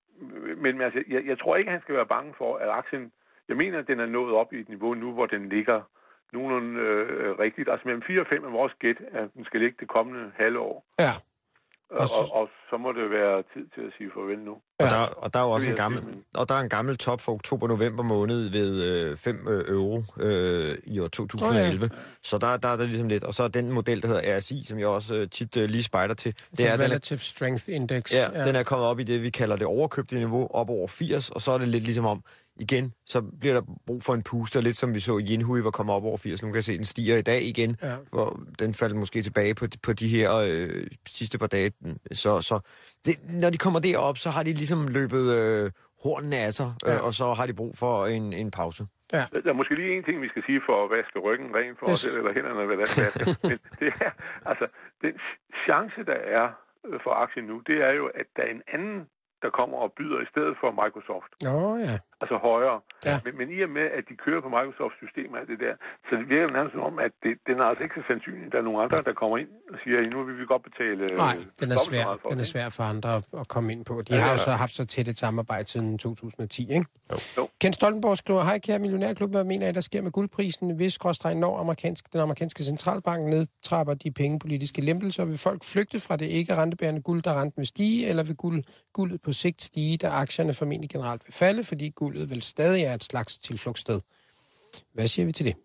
E: men altså, jeg, jeg tror ikke, han skal være bange for, at aktien, jeg mener, at den er nået op i et niveau nu, hvor den ligger nogenlunde øh, rigtigt. Altså mellem fire og fem er vores gæt, at den skal ligge det kommende halve år.
A: Ja.
E: Og, og, og så må det være tid til at sige farvel nu.
B: Ja. Og, der, og der er jo også en gammel, og der er en gammel top for oktober-november måned ved øh, fem euro øh, i år to tusind og elleve. Oh, ja. Så der, der er der ligesom lidt. Og så er den model, der hedder R S I, som jeg også øh, tit øh, lige spejder til.
A: Det er Relative er, Strength Index.
B: Ja, ja, den er kommet op i det, vi kalder det overkøbte niveau, op over firs, og så er det lidt ligesom om, igen, så bliver der brug for en puster, lidt som vi så i Jinhui, var kommet op over firs. Nu kan jeg se, den stiger i dag igen, ja. Hvor den faldt måske tilbage på, på de her øh, sidste par dage. Så, så det, når de kommer derop, så har de ligesom løbet øh, hornene af sig, øh, ja. Og så har de brug for en, en pause.
E: Ja. Der er måske lige en ting, vi skal sige for at vaske ryggen ren for yes. os, eller hænderne, hvad der er. Men det er, altså, den chance, der er for aktien nu, det er jo, at der er en anden, der kommer og byder i stedet for Microsoft.
A: Åh, oh, ja.
E: Altså højere.
A: Ja.
E: Men, men i og med, at de kører på Microsofts system af det der, så det virker nærmest om, at det, den er altså ikke så sandsynligt. Der er nogle andre, der kommer ind og siger, nu vil vi godt betale...
A: Nej, den er svær, for, den er svær for andre at komme ind på. De ja, har jo ja. så haft så tæt et samarbejde siden to tusind og ti, ikke? Jo. jo. Ken Stoltenborg skriver, hej kære millionærklub, hvad mener I, der sker med guldprisen? Hvis skråstreg når amerikansk, den amerikanske centralbank nedtrapper de pengepolitiske lempelser, vil folk flygte fra det ikke rentebærende guld, der renten vil stige, eller vil guld, guldet på sigt stige, da aktierne formentlig generelt vil falde, fordi guldet vil stadig er et slags tilflugtssted. Hvad siger vi til det?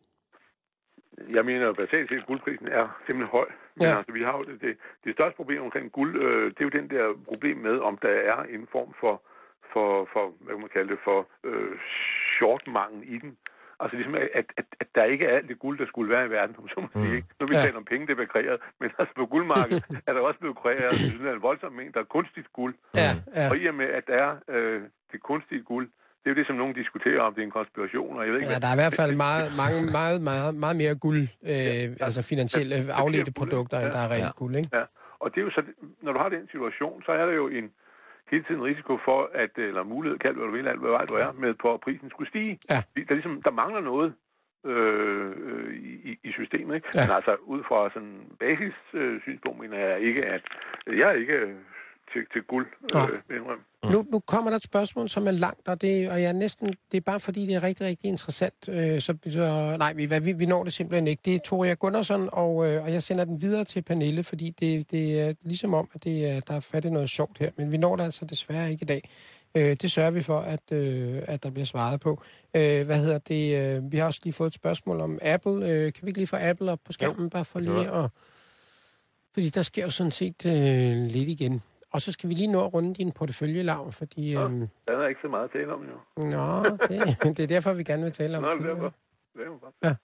E: Jeg mener, at basalt set guldprisen er simpelthen høj. Men ja. altså, vi har jo det, det, det største problem omkring guld, øh, det er jo den der problem med, om der er en form for, for, for hvad kan man kalde det, for øh, shortmangel i den. Altså ligesom, at, at, at der ikke er alt det guld, der skulle være i verden, som man siger. Mm. Nu vi ja. taler om penge, det bliver kreeret, men altså på guldmarkedet er der også blevet kreeret en voldsom mængde af kunstigt guld.
A: Ja, ja.
E: Og i og med, at der er øh, det kunstige guld, det er jo det, som nogen diskuterer om, det er en konspiration, og jeg ved ikke,
A: ja, hvad... der er i hvert fald meget, mange, meget, meget, meget mere guld, øh, ja, altså finansielle ja, afledte produkter, end ja, der er rent ja, guld, ikke?
E: Ja, og det er jo så, når du har den situation, så er der jo en hele tiden risiko for, at, eller mulighed, kald hvad du vil, alt hvad du er, med på, at prisen skulle stige.
A: Ja.
E: Der, ligesom, der mangler noget øh, i, i systemet, ikke? Ja. Men altså, ud fra sådan basis øh, synspunkt, mener jeg ikke, at jeg er ikke... Til, til guld. Øh,
A: nu, nu kommer der et spørgsmål, som er langt, og det, og jeg er næsten, det er bare fordi, det er rigtig, rigtig interessant. Øh, så, så, nej, vi, vi, vi når det simpelthen ikke. Det er Toria Gunnarsson, og, øh, og jeg sender den videre til Pernille, fordi det, det er ligesom om, at det er, der er fattigt noget sjovt her. Men vi når det altså desværre ikke i dag. Øh, det sørger vi for, at, øh, at der bliver svaret på. Øh, hvad hedder det? Øh, vi har også lige fået et spørgsmål om Apple. Øh, kan vi ikke lige få Apple op på skærmen, jo. Bare for lige ja. at... Fordi der sker jo sådan set øh, lidt igen. Og så skal vi lige nå at runde din portefølje-lav, fordi...
E: Nå,
A: øhm...
E: der er ikke så meget at tale om, jo.
A: Nå, det, det er derfor, vi gerne vil tale om.
E: Nå, det er derfor. Det er godt.
A: Ja.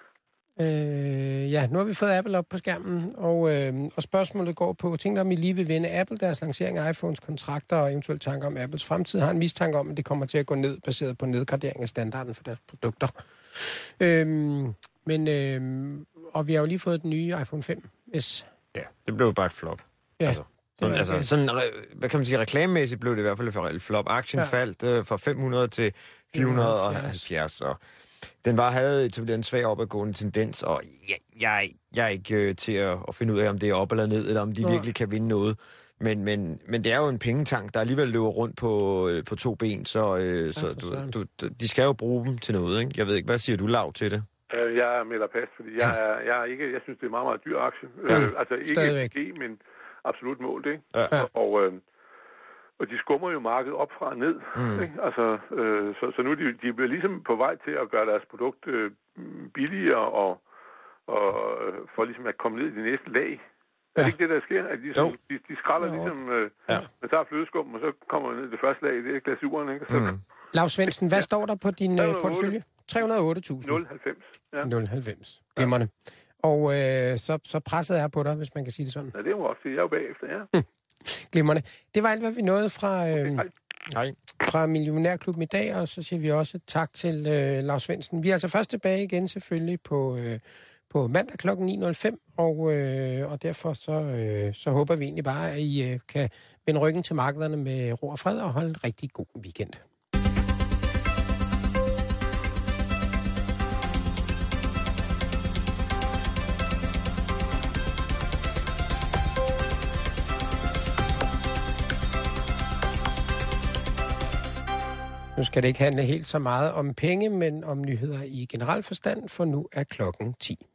A: Øh, ja, nu har vi fået Apple op på skærmen, og, øh, og spørgsmålet går på, tænker om I lige vil vende Apple, deres lancering af iPhones kontrakter og eventuelt tanker om Apples fremtid, har en mistanke om, at det kommer til at gå ned, baseret på nedgradering af standarden for deres produkter. Øh, men, øh, og vi har jo lige fået den nye iPhone fem S.
B: Ja, det blev bare et flop. Ja. Altså. Sådan, altså, sådan, hvad kan man sige, reklamemæssigt blev det i hvert fald for flop. Aktien ja. faldt øh, fra fem hundrede til fire hundrede og halvfjerds, og den var, havde etableret en svag opadgående tendens, og jeg, jeg, jeg er ikke øh, til at, at finde ud af, om det er op eller ned, eller om de ja. virkelig kan vinde noget. Men, men, men det er jo en pengetank, der alligevel løber rundt på, øh, på to ben, så, øh, så du, du, de skal jo bruge dem til noget, ikke? Jeg ved ikke, hvad siger du, Lav, til det?
E: Jeg melder pas, fordi jeg, er, jeg, er ikke, jeg synes, det er meget, meget dyr aktie. Ja. Øh, altså ikke G, men absolut målt, ikke? Ja. Og, og, øh, og de skummer jo markedet op fra og ned, mm. ikke? Altså, øh, så, så nu de, de bliver ligesom på vej til at gøre deres produkt øh, billigere og, og for ligesom at komme ned i det næste lag. Ja. Er det ikke det, der sker? At de, som, de, de skralder jo. ligesom, øh, ja. man tager flødeskum, og så kommer man ned i det første lag, det er glasuren, ikke? Så,
A: mm. Lav Svendsen, hvad står der på din øh, portefølje? tre hundrede og otte tusind.
E: nul komma halvfems. Ja.
A: nul komma halvfems. Glimrende. Og øh, så, så presset er på dig, hvis man kan sige det sådan.
E: Ja, det må også sige. Jeg er jo bagefter, ja.
A: Hm. Glimrende. Det var alt, hvad vi nåede fra, øh, okay,
B: Hej.
A: Fra Millionærklubben i dag, og så siger vi også tak til øh, Lars Svendsen. Vi er altså først tilbage igen selvfølgelig på, øh, på mandag klokken ni nul fem, og, øh, og derfor så, øh, så håber vi egentlig bare, at I øh, kan vende ryggen til markederne med ro og fred og holde en rigtig god weekend. Nu skal det ikke handle helt så meget om penge, men om nyheder i generel forstand, for nu er klokken ti.